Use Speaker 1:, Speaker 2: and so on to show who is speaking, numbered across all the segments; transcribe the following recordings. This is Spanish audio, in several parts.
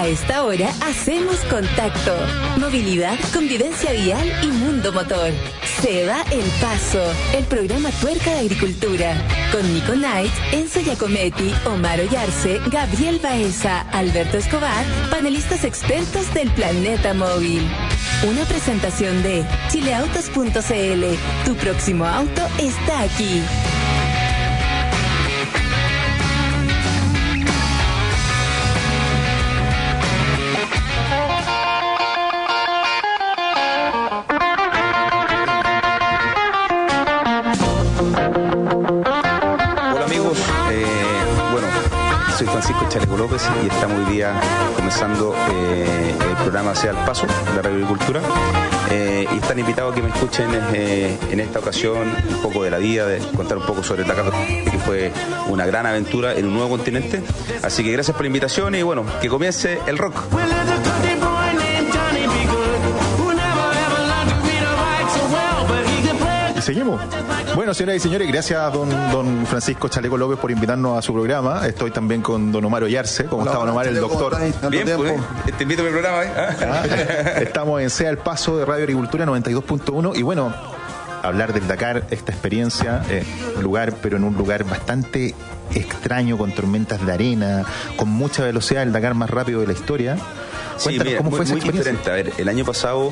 Speaker 1: esta hora hacemos contacto. Movilidad, convivencia vial y mundo motor. Se va El Paso, el programa Tuerca de Agricultura. Con Nico Knight, Enzo Giacometti, Omar Ollarse, Gabriel Baeza, Alberto Escobar, panelistas expertos del planeta móvil. Una presentación de chileautos.cl. Tu próximo auto está aquí.
Speaker 2: Soy Francisco Chaleco López y estamos hoy día comenzando el programa Sea el Paso de Radio Agricultura y están invitados a que me escuchen en esta ocasión un poco de la vida, de contar un poco sobre el Dakar, que fue una gran aventura en un nuevo continente. Así que gracias por la invitación y bueno, que comience el rock.
Speaker 3: Y seguimos. Bueno, señoras y señores, gracias don Francisco Chaleco López por invitarnos a su programa. Estoy también con don Omar Ollarse. ¿Cómo está don Omar, el doctor?
Speaker 2: Bien, pues, te invito a mi programa.
Speaker 3: Estamos en Sea el Paso de Radio Agricultura 92.1 y bueno, hablar del Dakar, esta experiencia, pero en un lugar bastante extraño, con tormentas de arena, con mucha velocidad, el Dakar más rápido de la historia.
Speaker 2: Cuéntanos, mira, cómo fue esa experiencia. Diferente. A ver, el año pasado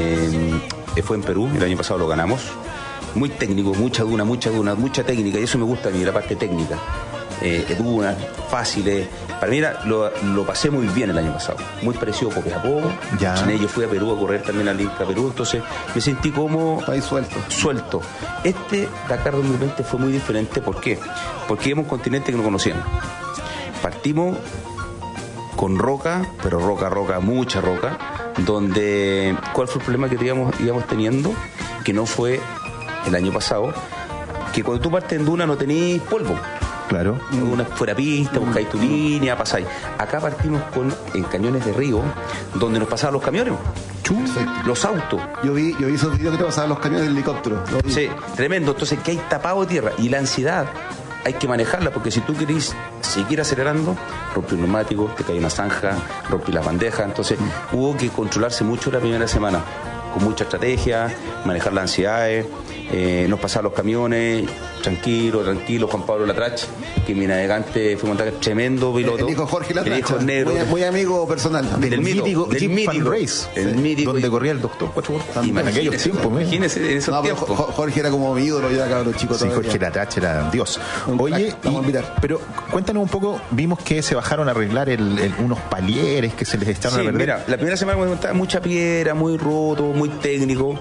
Speaker 2: fue en Perú, el año pasado lo ganamos. Muy técnico, mucha duna, mucha técnica, y eso me gusta a mí, la parte técnica. Dunas, fáciles. Para mí lo pasé muy bien el año pasado, muy parecido a Copiapó. Yo fui a Perú a correr también al Inca Perú, entonces me sentí como
Speaker 4: país
Speaker 2: suelto. Este Dakar 2020 fue muy diferente. ¿Por qué? Porque íbamos a un continente que no conocíamos. Partimos con roca, pero roca, mucha roca, donde ¿cuál fue el problema que íbamos teniendo? Que no fue el año pasado, que cuando tú partes en duna no tenés polvo.
Speaker 3: Claro.
Speaker 2: Una fuera pista, buscáis tu línea, pasáis. Acá partimos en cañones de río, donde nos pasaban los camiones. Los autos.
Speaker 4: Yo vi esos videos que te pasaban los camiones del helicóptero.
Speaker 2: Sí, tremendo. Entonces, que hay tapado de tierra. Y la ansiedad hay que manejarla, porque si tú querés seguir acelerando, rompí un neumático, te cae una zanja, rompí las bandejas. Entonces, hubo que controlarse mucho la primera semana, con mucha estrategia, manejar las ansiedades. Nos pasaban los camiones, tranquilo, Juan Pablo Latrach, que mi navegante fue montaje, tremendo piloto.
Speaker 4: El hijo Jorge Latrach,
Speaker 2: el hijo negro,
Speaker 4: muy amigo personal.
Speaker 3: Del mítico
Speaker 2: Race, el mítico,
Speaker 3: donde corría el doctor 4x4 en aquellos tiempos.
Speaker 2: Imagínese en esos tiempos.
Speaker 4: Jorge era como mi ídolo, ya cabrón chico.
Speaker 3: Sí, Jorge Latrach era Dios. Oye, pero cuéntanos un poco, vimos que se bajaron a arreglar unos palieres que se les echaron a perder.
Speaker 2: Mira, la primera semana me contaba mucha piedra, muy roto, muy técnico.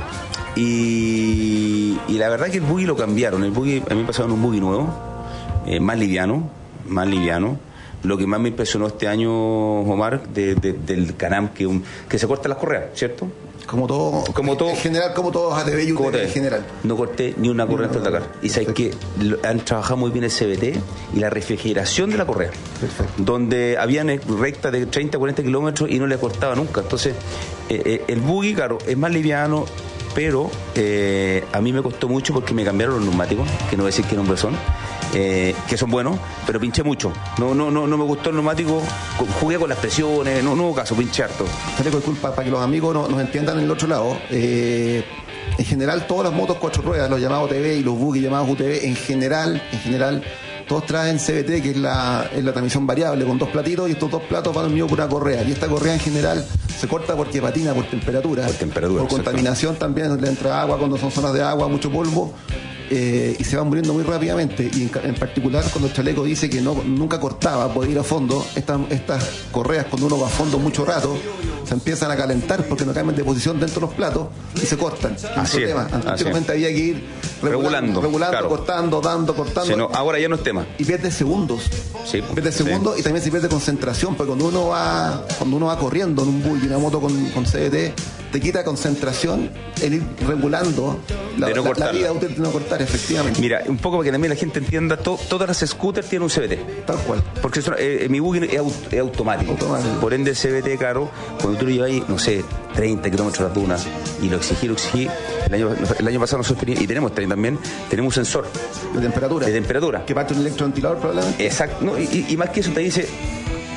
Speaker 2: Y la verdad que el buggy lo cambiaron. El buggy, a mí me pasaron un buggy nuevo, más liviano. Lo que más me impresionó este año, Omar, del Can-Am, que se cortan las correas, ¿cierto?
Speaker 4: Como todo. En general, como todos ATV y UTV en general.
Speaker 2: No corté ni una correa hasta el Dakar. Y sabes que han trabajado muy bien el CVT y la refrigeración de la correa.
Speaker 4: Perfecto.
Speaker 2: Donde habían rectas de 30 a 40 kilómetros y no le cortaba nunca. Entonces, el buggy, claro, es más liviano, pero a mí me costó mucho porque me cambiaron los neumáticos, que no voy a decir qué nombre son, que son buenos, pero pinché mucho. No me gustó el neumático, jugué con las presiones, no hubo caso, pinché harto.
Speaker 4: Disculpa, para que los amigos nos entiendan en el otro lado, en general todas las motos 4 ruedas, los llamados TV y los buggy llamados UTV, en general todos traen CVT, que es la transmisión variable con 2 platitos, y estos 2 platos van unidos por una correa, y esta correa en general se corta porque patina por temperatura, por contaminación también, le entra agua cuando son zonas de agua, mucho polvo, y se van muriendo muy rápidamente. Y en particular cuando el Chaleco dice que nunca cortaba, podía ir a fondo, estas correas cuando uno va a fondo mucho rato se empiezan a calentar porque no cambian de posición dentro de los platos y se cortan.
Speaker 2: Así es.
Speaker 4: Anteriormente había que ir regulando, claro, cortando.
Speaker 2: Sí, no, ahora ya no es tema.
Speaker 4: Y pierde segundos.
Speaker 2: Sí,
Speaker 4: pierde segundos, sí. Y también se pierde concentración, porque cuando uno va corriendo en un buggy, una moto con CVT, te quita concentración el ir regulando la vida útil de no cortar, efectivamente.
Speaker 2: Mira, un poco para que también la gente entienda, todas las scooters tienen un CVT.
Speaker 4: Tal cual.
Speaker 2: Porque mi buggy es automático. Por ende, el CVT, claro, cuando tú lo llevas ahí, no sé, 30 kilómetros a las dunas, y lo exigí. El año pasado nosotros teníamos, y tenemos también, tenemos un sensor
Speaker 4: de temperatura.
Speaker 2: Que parte un electroventilador probablemente. Exacto. No, y más que eso te dice,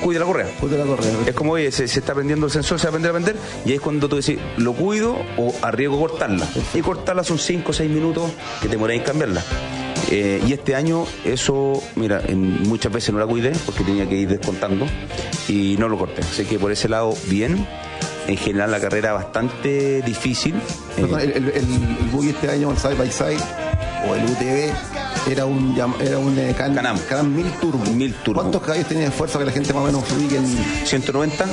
Speaker 2: cuide la correa.
Speaker 4: Cuide la correa.
Speaker 2: Es como, oye, se está prendiendo el sensor, se va a prender a vender, y ahí es cuando tú decís, lo cuido o arriesgo cortarla. Y cortarla son 5 o 6 minutos que te demoráis en cambiarla. Y este año eso, mira, muchas veces no la cuidé porque tenía que ir descontando y no lo corté. Así que por ese lado, bien. En general la carrera bastante difícil.
Speaker 4: Perdón, el buggy este año, el Side by Side o el UTV, era un Can-Am 1000 Turbo.
Speaker 2: 1000 Turbo.
Speaker 4: ¿Cuántos caballos tenía de fuerza que la gente más o menos ubique en
Speaker 2: 190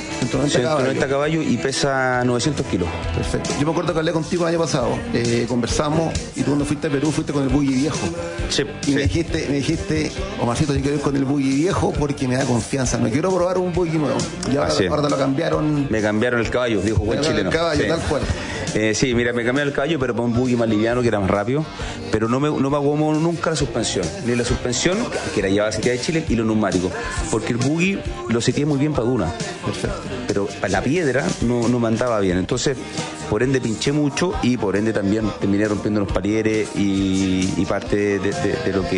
Speaker 2: caballos y pesa 900 kilos.
Speaker 4: Perfecto. Yo me acuerdo que hablé contigo el año pasado, conversamos, y tú cuando fuiste a Perú fuiste con el buggy viejo.
Speaker 2: Sí,
Speaker 4: y me dijiste, Omarcito, yo quiero ir con el buggy viejo porque me da confianza, no quiero probar un buggy nuevo. Y ahora lo cambiaron.
Speaker 2: Me cambiaron el caballo, dijo buen chileno.
Speaker 4: El caballo, tal cual.
Speaker 2: Sí, mira, me cambiaron el caballo, pero para un buggy más liviano, que era más rápido, pero no me agomó nunca la suspensión, ni la suspensión, que era llevada seteada de Chile, y los neumáticos, porque el buggy lo seteé muy bien para duna. Perfecto. Pero para la piedra no me andaba bien, entonces por ende pinché mucho y por ende también terminé rompiendo los palieres y parte de lo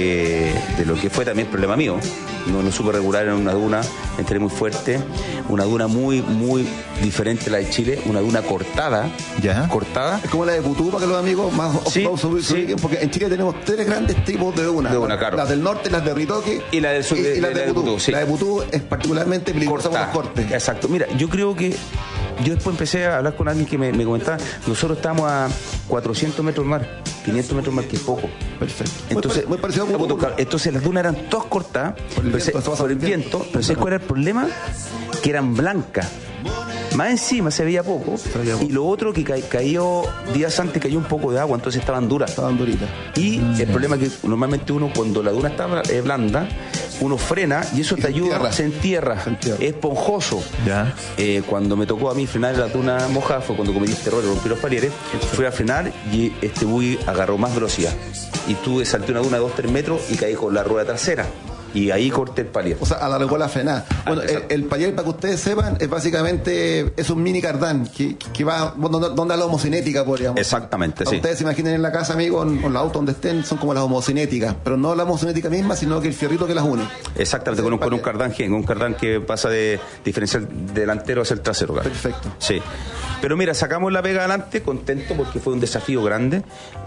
Speaker 2: que fue también problema mío. No supe regular en una duna, entré muy fuerte, una duna muy diferente a la de Chile, una duna cortada.
Speaker 3: ¿Ya?
Speaker 2: Cortada.
Speaker 4: Es como la de Putú, para que los amigos más
Speaker 2: sí,
Speaker 4: porque en Chile tenemos 3 grandes tipos de duna.
Speaker 2: Claro.
Speaker 4: Las del norte, las de Ritoque
Speaker 2: y la del sur,
Speaker 4: y las de Putú.
Speaker 2: Sí.
Speaker 4: La de Putú es particularmente peligrosa por los cortes.
Speaker 2: Exacto. Mira, yo creo que yo después empecé a hablar con alguien que me comentaba, nosotros estamos a 400 metros del mar, 500 metros del mar, que es poco.
Speaker 4: Perfecto.
Speaker 2: Entonces,
Speaker 4: muy parecido a Putú.
Speaker 2: Entonces las dunas eran todas cortadas por el viento, pero ¿sabes cuál era el problema? Que eran blancas. Más encima se veía poco. Y lo otro que cayó días antes, cayó un poco de agua, entonces estaban duras.
Speaker 4: Estaban duritas.
Speaker 2: Y el problema es que normalmente uno, cuando la duna está blanda, uno frena y eso te ayuda, se entierra. Es esponjoso.
Speaker 3: Ya.
Speaker 2: Cuando me tocó a mí frenar la duna mojada fue cuando cometí este error, rompí los palieres, fui a frenar y este buggy agarró más velocidad. Y salté una duna de 2-3 metros y caí con la rueda trasera. Y ahí corté el palier.
Speaker 4: O sea, alargó la frenada. Bueno, el palier, para que ustedes sepan, es básicamente un mini cardán que va donde la homocinética, podríamos.
Speaker 2: Exactamente, sí.
Speaker 4: Ustedes se imaginen en la casa, amigos, en los autos donde estén, son como las homocinéticas, pero no la homocinética misma, sino que el fierrito que las une.
Speaker 2: Exactamente, con un cardán que pasa de diferencial delantero hacia el trasero. Claro.
Speaker 4: Perfecto.
Speaker 2: Sí. Pero mira, sacamos la pega adelante, contento porque fue un desafío grande.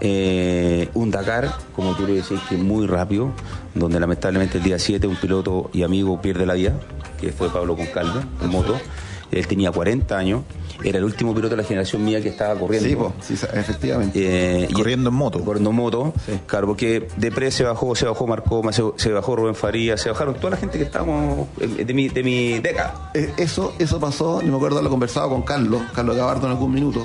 Speaker 2: Un Dakar, como tú le decís, que muy rápido, donde lamentablemente el día 7 un piloto y amigo pierde la vida, que fue Pablo Concalve, en moto. Él tenía 40 años, era el último piloto de la generación mía que estaba corriendo.
Speaker 4: Sí, efectivamente.
Speaker 3: Corriendo en moto.
Speaker 2: Corriendo en moto,
Speaker 4: sí.
Speaker 2: Claro, porque Depré se bajó Marcoma, se bajó Rubén Farías, se bajaron toda la gente que estábamos de mi década.
Speaker 4: Eso pasó, yo me acuerdo haberlo conversado con Carlos Gabardo en algún minuto.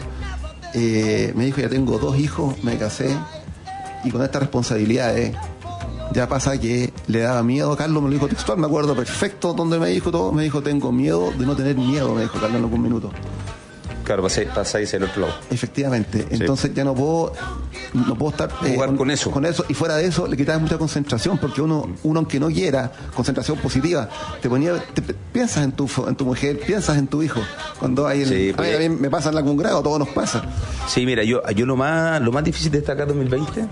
Speaker 4: Me dijo, ya tengo 2 hijos, me casé, y con estas responsabilidades ya pasa que le daba miedo. Carlos me lo dijo textual, me acuerdo perfecto donde me dijo todo. Me dijo, tengo miedo de no tener miedo, me dijo Carlos en algún minuto.
Speaker 2: Claro, pasáis el otro lado.
Speaker 4: Efectivamente. Entonces ya no puedo estar
Speaker 2: jugar con eso.
Speaker 4: Y fuera de eso le quitabas mucha concentración, porque uno aunque no quiera concentración positiva, piensas en tu mujer, piensas en tu hiyo. Cuando hay
Speaker 2: sí,
Speaker 4: a mí también me pasa en algún grado, todo nos pasa.
Speaker 2: Sí, mira, yo lo más difícil de destacar 2020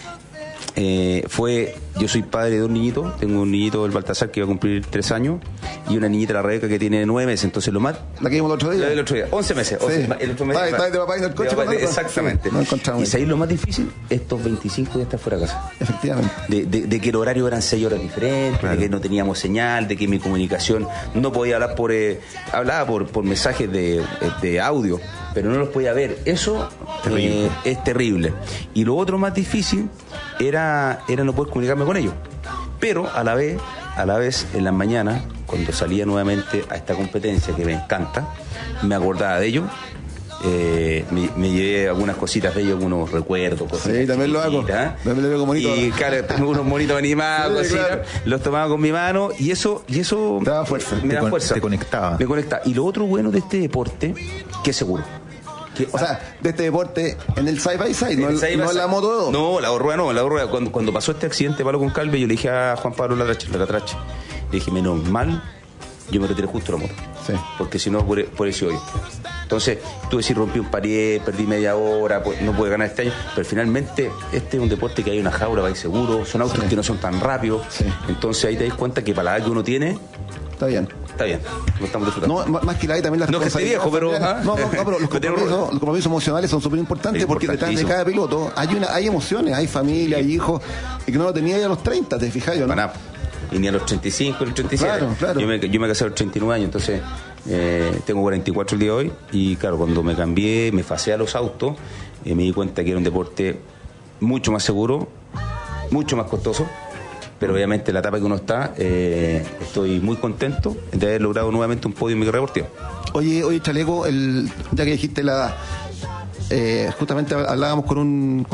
Speaker 2: fue, yo soy padre de 2 niñitos, tengo un niñito, el Baltasar, que va a cumplir 3 años, y una niñita, la Rebeca, que tiene 9 meses, entonces lo más...
Speaker 4: La que vimos el otro día.
Speaker 2: La del otro día, 11 meses.
Speaker 4: Sí.
Speaker 2: El otro mes,
Speaker 4: está de papá en el coche.
Speaker 2: Exactamente.
Speaker 4: Sí,
Speaker 2: y seguir lo más difícil, estos 25 días estar fuera de casa.
Speaker 4: Efectivamente.
Speaker 2: De que el horario eran 6 horas diferentes, claro. De que no teníamos señal, de que mi comunicación no podía hablar hablaba por mensajes de audio, pero no los podía ver. Eso es terrible. Y lo otro más difícil era no poder comunicarme con ellos. Pero a la vez en las mañanas, cuando salía nuevamente a esta competencia que me encanta, me acordaba de ellos. Me llevé algunas cositas de ellos, algunos recuerdos, cositas.
Speaker 4: Sí, también lo hago. También lo veo bonito.
Speaker 2: Y claro, tengo unos monitos animados, sí, claro. Los tomaba con mi mano y eso
Speaker 4: te daba fuerza.
Speaker 2: Me daba fuerza.
Speaker 3: Te conectaba.
Speaker 2: Me conectaba. Y lo otro bueno de este deporte, que es seguro.
Speaker 4: O sea, de este deporte en el side by side, no en la moto 2.
Speaker 2: No, la rueda. Cuando pasó este accidente Pablo Concalve, yo le dije a Juan Pablo Latrache, le dije, menos mal, yo me retiré justo la moto.
Speaker 4: Sí.
Speaker 2: Porque si no, por eso hoy. Entonces, tú decís, rompí un parier, perdí media hora, pues, no pude ganar este año, pero finalmente este es un deporte que hay una jaula, vais seguro, son autos que no son tan rápidos.
Speaker 4: Sí.
Speaker 2: Entonces ahí te das cuenta que para la edad que uno tiene,
Speaker 4: está bien.
Speaker 2: está bien, lo estamos disfrutando.
Speaker 4: No, más que la también la
Speaker 2: No que esté viejo, pero...
Speaker 4: pero los compromisos emocionales son súper importantes porque detrás de cada piloto hay emociones, hay familia, hay hijos, y que no lo tenía ya a los 30, ¿te fijas yo? ¿No?
Speaker 2: Para, y ni a los 35, ni a los 37.
Speaker 4: Claro.
Speaker 2: Yo me casé a los 39 años, entonces tengo 44 el día de hoy, y claro, cuando me cambié, me pasé a los autos, me di cuenta que era un deporte mucho más seguro, mucho más costoso, pero obviamente la etapa que uno está, estoy muy contento de haber logrado nuevamente un podio en mi carrera deportiva.
Speaker 4: Oye, Chaleco, ya que dijiste la edad, justamente hablábamos con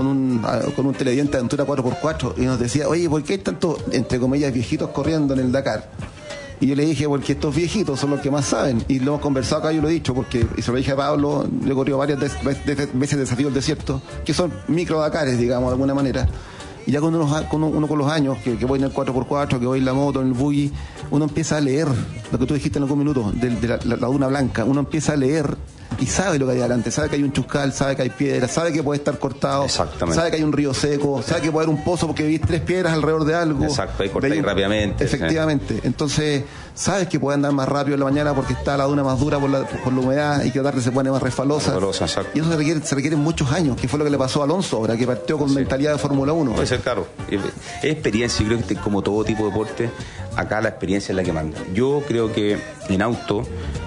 Speaker 4: un televidente de aventura 4x4 y nos decía, oye, ¿por qué hay tantos, entre comillas, viejitos corriendo en el Dakar? Y yo le dije, porque estos viejitos son los que más saben. Y lo hemos conversado acá, yo lo he dicho, porque, y se lo dije a Pablo, yo he corrido varias veces Desafío del Desierto, que son micro Dakares, digamos, de alguna manera. Y ya cuando uno con los años, que voy en el 4x4, que voy en la moto, en el buggy, uno empieza a leer lo que tú dijiste en algún minuto, de la duna blanca. Uno empieza a leer y sabe lo que hay adelante, sabe que hay un chuscal, sabe que hay piedras, sabe que puede estar cortado, sabe que hay un río seco, sabe que puede haber un pozo porque viste 3 piedras alrededor de algo.
Speaker 2: Exacto, ahí cortáis rápidamente.
Speaker 4: Efectivamente. Entonces, sabes que puede andar más rápido en la mañana porque está la duna más dura por la humedad y que la tarde se pone más resbalosa. Y eso se requiere muchos años, que fue lo que le pasó a Alonso ahora, que partió con mentalidad de Fórmula 1.
Speaker 2: Puede ser, claro. Es experiencia, y creo que como todo tipo de deporte, acá la experiencia es la que manda. Yo creo que en auto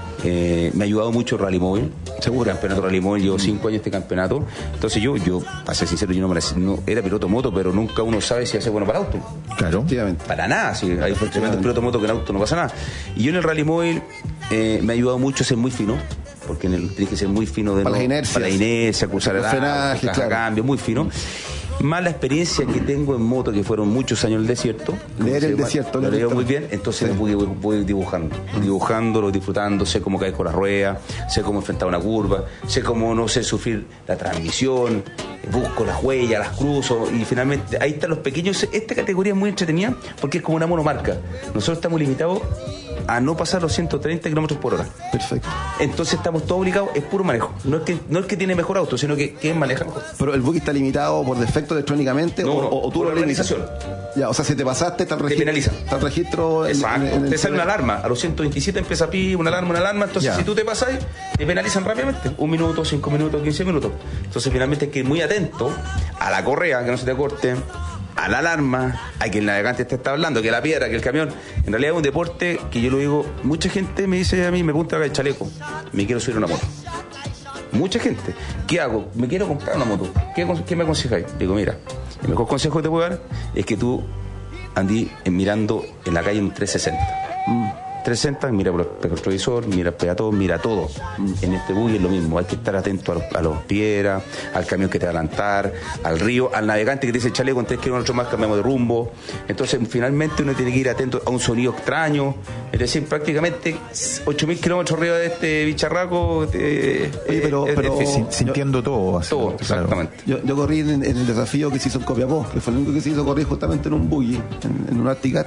Speaker 2: me ha ayudado mucho el rally móvil. Seguro. El campeonato rally móvil, llevo 5 años este campeonato. Entonces yo para ser sincero, yo no era piloto moto, pero nunca uno sabe si hace bueno para auto.
Speaker 3: Claro.
Speaker 2: Para nada, si hay tremendo piloto moto que en auto no pasa nada. Y yo en el rally móvil me ha ayudado mucho a ser muy fino, porque tienes que ser muy fino
Speaker 4: para la
Speaker 2: inercia, cruzar el
Speaker 4: frenaje,
Speaker 2: cambio, muy fino. Más la experiencia que tengo en moto, que fueron muchos años en el desierto.
Speaker 4: Leer el desierto.
Speaker 2: Lo leo muy bien, entonces voy dibujándolo, disfrutando, sé cómo caer con las ruedas, sé cómo enfrentar una curva, sé cómo, no sé, sufrir la transmisión, busco las huellas, las cruzo, y finalmente ahí están los pequeños. Esta categoría es muy entretenida porque es como una monomarca. Nosotros estamos limitados a no pasar los 130 kilómetros por hora.
Speaker 4: Perfecto.
Speaker 2: Entonces estamos todos obligados, es puro manejo. No es que tiene mejor auto, sino que maneja mejor.
Speaker 4: Pero el buggy está limitado por defecto electrónicamente o tú
Speaker 2: por
Speaker 4: lo
Speaker 2: organización.
Speaker 4: Ya, o sea, si te pasaste, está el registro.
Speaker 2: Te penaliza.
Speaker 4: Está el registro.
Speaker 2: Exacto. Te sale una alarma. A los 127 empieza a pedir una alarma. Entonces, si tú te pasas, te penalizan rápidamente. 1 minuto, 5 minutos, 15 minutos. Entonces, finalmente hay que ir muy atento a la correa, que no se te corte, a la alarma, a que el navegante te está hablando, que la piedra, que el camión. En realidad es un deporte que yo lo digo, mucha gente me dice a mí, me pregunta el chaleco, me quiero subir a una moto. Mucha gente. ¿Qué hago? Me quiero comprar una moto. ¿Qué me aconsejáis? Digo, mira, el mejor consejo que te puedo dar es que tú andí mirando en la calle un 360. 360, mira por el retrovisor, mira el peatón, mira todo. En este buggy es lo mismo, hay que estar atento a los piedras, al camión que te va a adelantar, al río, al navegante que te dice chaleco, en 3 kilómetros más cambiamos de rumbo. Entonces, finalmente uno tiene que ir atento a un sonido extraño. Es decir, prácticamente 8.000 kilómetros arriba de este bicharraco.
Speaker 4: Pero
Speaker 3: sintiendo todo.
Speaker 2: Todo, exactamente.
Speaker 4: Claro. Yo corrí en el desafío que se hizo en Copiapó, que fue el único que se hizo correr justamente en un buggy, en un Articat.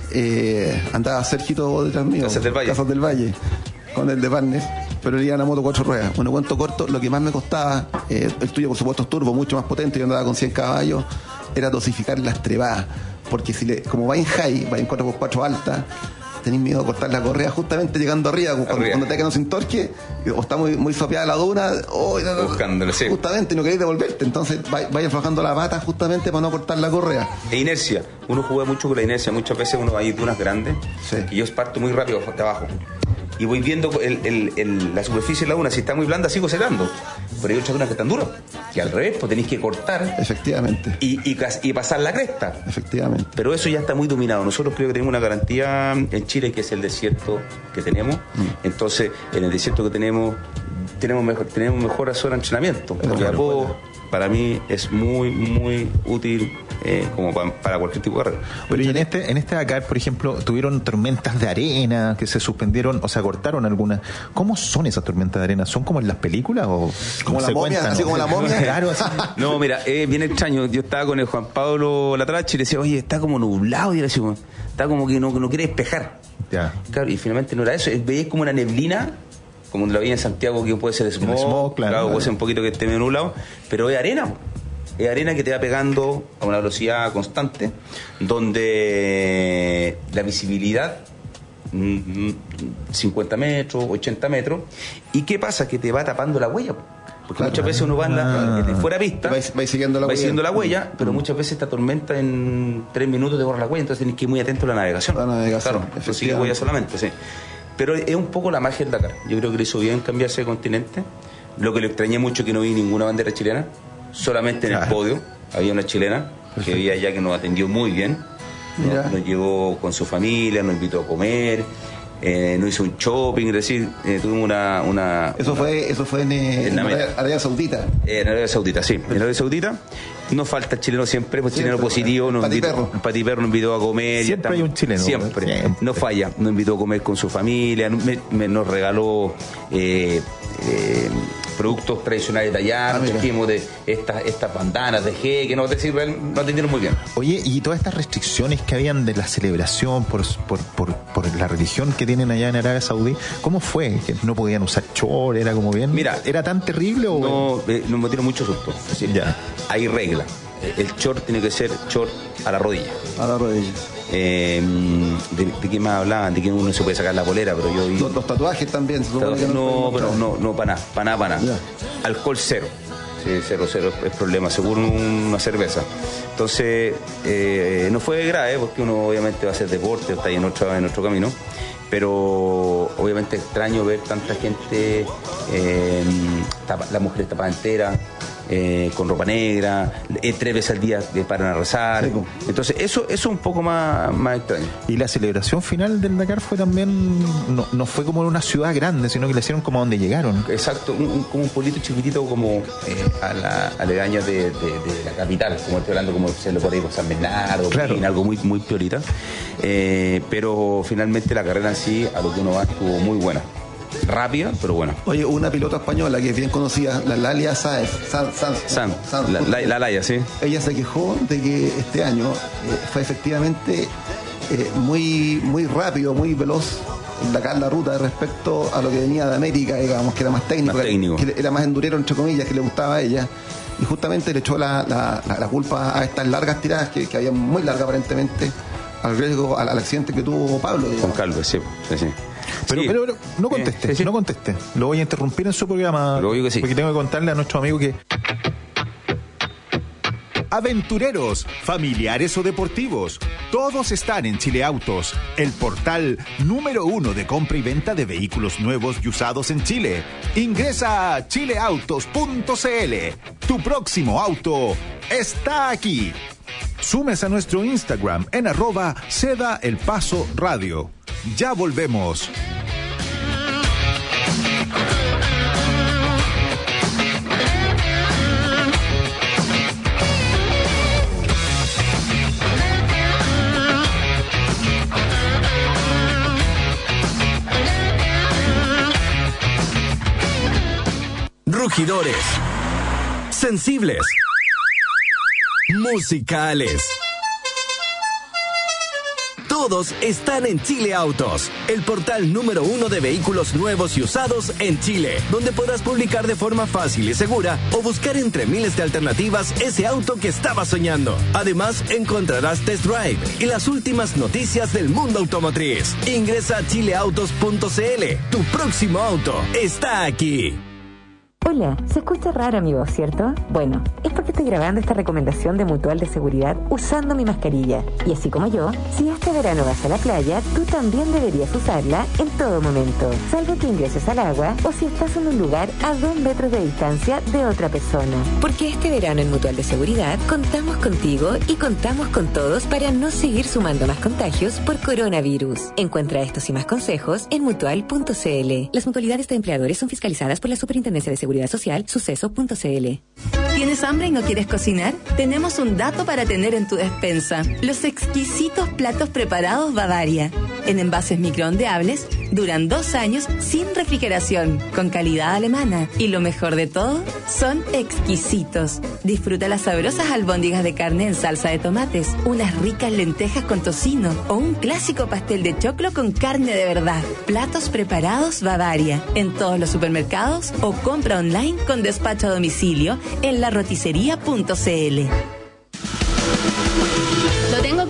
Speaker 4: Andaba Sergito detrás mío, Casas del Valle, con el de partner, pero él iba en la moto 4 ruedas. Bueno, cuento corto, lo que más me costaba, el tuyo por supuesto es turbo, mucho más potente, yo andaba con 100 caballos, era dosificar las trebadas, porque como va en high, va en 4x4 alta, tenés miedo de cortar la correa justamente llegando arriba, cuando te quedas sin torque, o está muy sopeada la duna,
Speaker 2: buscándole, sí.
Speaker 4: Justamente, no queréis devolverte, entonces vaya aflojando la pata justamente para no cortar la correa.
Speaker 2: E inercia, uno juega mucho con la inercia, muchas veces uno va a ir dunas grandes, y yo parto muy rápido de abajo, y voy viendo la superficie de la duna, si está muy blanda sigo cerrando, pero hay otras dunas que están duras, que al revés, pues tenéis que cortar.
Speaker 4: Efectivamente.
Speaker 2: Y pasar la cresta.
Speaker 4: Efectivamente.
Speaker 2: Pero eso ya está muy dominado. Nosotros creo que tenemos una garantía en Chile, que es el desierto que tenemos. Entonces, en el desierto que tenemos mejor zona de entrenamiento. Para mí es muy, muy útil como para cualquier tipo de carrera.
Speaker 3: Pero y en este Dakar, por ejemplo, tuvieron tormentas de arena que se suspendieron, o se acortaron algunas. ¿Cómo son esas tormentas de arena? ¿Son como en las películas o
Speaker 4: como la momia? Así como la momia.
Speaker 3: Claro, así.
Speaker 2: No, mira, es bien extraño. Yo estaba con el Juan Pablo Latrache y le decía, oye, está como nublado, y le decía, está como que no quiere despejar.
Speaker 3: Ya.
Speaker 2: Claro, y finalmente no era eso, veías como una neblina, como lo vi en Santiago, que puede ser smog, claro, puede ser un poquito que esté medio nublado, pero es arena que te va pegando a una velocidad constante, donde la visibilidad 50 metros, 80 metros. ¿Y qué pasa? Que te va tapando la huella. Porque muchas veces uno va fuera de pista,
Speaker 4: va siguiendo la huella,
Speaker 2: pero muchas veces esta tormenta en 3 minutos te borra la huella, entonces tienes que ir muy atento a la navegación. Claro, eso sigue huella solamente, sí. Pero es un poco la magia del Dakar. Yo creo que le hizo bien cambiarse de continente. Lo que le extrañé mucho es que no vi ninguna bandera chilena, solamente en el podio había una chilena que había allá que nos atendió muy bien. Nos llevó con su familia, nos invitó a comer. Nos hizo un shopping, es decir, tuvimos una
Speaker 4: Eso fue en Arabia Saudita.
Speaker 2: En Arabia Saudita, sí. En Arabia Saudita nos falta el chileno siempre, pues chileno positivo, Pati Perro nos invitó a comer.
Speaker 3: Siempre hay un chileno.
Speaker 2: Siempre. No falla, nos invitó a comer con su familia, nos regaló productos tradicionales de allá, nos trajimos de estas bandanas de que nos atendieron muy bien.
Speaker 3: Oye, y todas estas restricciones que habían de la celebración por la religión que tienen allá en Arabia Saudí, ¿cómo fue? ¿Que no podían usar short? ¿Era como bien?
Speaker 2: Mira,
Speaker 3: ¿era tan terrible o...?
Speaker 2: No, nos metieron mucho susto. Es decir, hay reglas. El short tiene que ser short a la rodilla.
Speaker 4: A la rodilla.
Speaker 2: ¿De qué más hablaban? De que uno se puede sacar la polera, pero yo vi...
Speaker 4: Los tatuajes también.
Speaker 2: No, para nada. Alcohol cero. Sí, cero es problema, seguro una cerveza. Entonces, no fue grave, porque uno obviamente va a hacer deporte, está ahí en otro camino. Pero obviamente extraño ver tanta gente, las mujeres tapadas enteras, con ropa negra, 3 veces al día paran a rezar. Sí. Entonces eso es un poco más extraño.
Speaker 3: Y la celebración final del Dakar fue también, no fue como en una ciudad grande, sino que la hicieron como a donde llegaron.
Speaker 2: Exacto, como un pueblito chiquitito, como aledaño de la capital, como estoy hablando, como se lo por ahí por San Bernardo, claro. Algo muy, muy piolita. Pero finalmente la carrera en sí, a lo que uno va, estuvo muy buena. Rápida, pero buena.
Speaker 4: Oye, una pilota española que es bien conocida, la Lalia Sáez.
Speaker 2: La Laia, sí.
Speaker 4: Ella se quejó de que este año fue efectivamente muy, muy rápido, muy veloz la ruta respecto a lo que venía de América, digamos, que era más técnico. Que era más endurero, entre comillas, que le gustaba a ella. Y justamente le echó la culpa a estas largas tiradas, que había muy largas aparentemente, al riesgo, al accidente que tuvo Pablo.
Speaker 2: Con Calvo, sí.
Speaker 3: Pero no conteste, no conteste. Lo voy a interrumpir en su programa, porque tengo que contarle a nuestro amigo que...
Speaker 5: Aventureros, familiares o deportivos, todos están en Chile Autos, el portal número 1 de compra y venta de vehículos nuevos y usados en Chile. Ingresa a chileautos.cl. Tu próximo auto está aquí. Súmese a nuestro Instagram en @sedaelpasoradio. Ya volvemos. Rugidores, sensibles, musicales. Todos están en Chile Autos, el portal número 1 de vehículos nuevos y usados en Chile, donde podrás publicar de forma fácil y segura o buscar entre miles de alternativas ese auto que estabas soñando. Además, encontrarás test drive y las últimas noticias del mundo automotriz. Ingresa a chileautos.cl. Tu próximo auto está aquí.
Speaker 1: Hola, se escucha rara mi voz, ¿cierto? Bueno, es porque estoy grabando esta recomendación de Mutual de Seguridad usando mi mascarilla. Y así como yo, si este verano vas a la playa, tú también deberías usarla en todo momento, salvo que ingreses al agua o si estás en un lugar a 2 metros de distancia de otra persona. Porque este verano en Mutual de Seguridad contamos contigo y contamos con todos para no seguir sumando más contagios por coronavirus. Encuentra estos y más consejos en mutual.cl. Las mutualidades de empleadores son fiscalizadas por la Superintendencia de Seguridad Social, suceso.cl. ¿Tienes hambre y no quieres cocinar? Tenemos un dato para tener en tu despensa. Los exquisitos platos preparados Bavaria. En envases microondeables, duran 2 años sin refrigeración, con calidad alemana. Y lo mejor de todo, son exquisitos. Disfruta las sabrosas albóndigas de carne en salsa de tomates, unas ricas lentejas con tocino o un clásico pastel de choclo con carne de verdad. Platos preparados Bavaria. En todos los supermercados o compra online con despacho a domicilio en larroticería.cl.
Speaker 6: Lo tengo claro.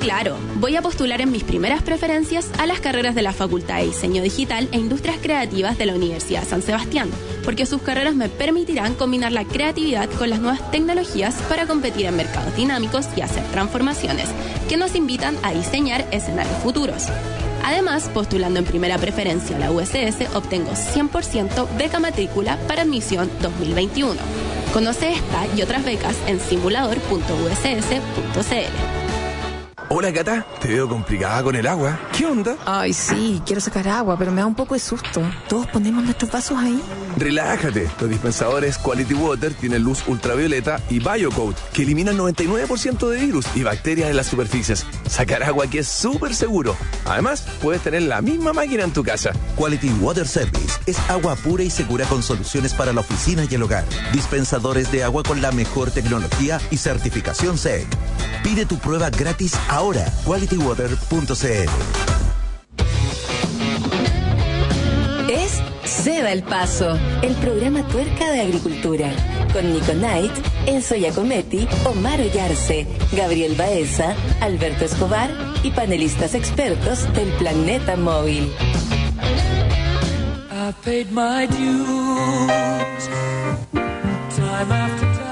Speaker 6: Claro, voy a postular en mis primeras preferencias a las carreras de la Facultad de Diseño Digital e Industrias Creativas de la Universidad San Sebastián, porque sus carreras me permitirán combinar la creatividad con las nuevas tecnologías para competir en mercados dinámicos y hacer transformaciones que nos invitan a diseñar escenarios futuros. Además, postulando en primera preferencia a la USS, obtengo 100% beca matrícula para admisión 2021. Conoce esta y otras becas en simulador.uss.cl.
Speaker 7: Hola, Cata. Te veo complicada con el agua. ¿Qué onda?
Speaker 8: Ay, sí, quiero sacar agua, pero me da un poco de susto. ¿Todos ponemos nuestros vasos ahí?
Speaker 7: Relájate. Los dispensadores Quality Water tienen luz ultravioleta y BioCoat, que eliminan 99% de virus y bacterias en las superficies. Sacar agua aquí es súper seguro. Además, puedes tener la misma máquina en tu casa.
Speaker 9: Quality Water Service es agua pura y segura con soluciones para la oficina y el hogar. Dispensadores de agua con la mejor tecnología y certificación SEC. Pide tu prueba gratis ahora. qualitywater.cl.
Speaker 1: Es Ceda el Paso, el programa tuerca de agricultura. Con Nico Knight, Enzo Giacometti, Omar Ollarse, Gabriel Baeza, Alberto Escobar y panelistas expertos del Planeta Móvil.
Speaker 10: I paid my dues, time after time.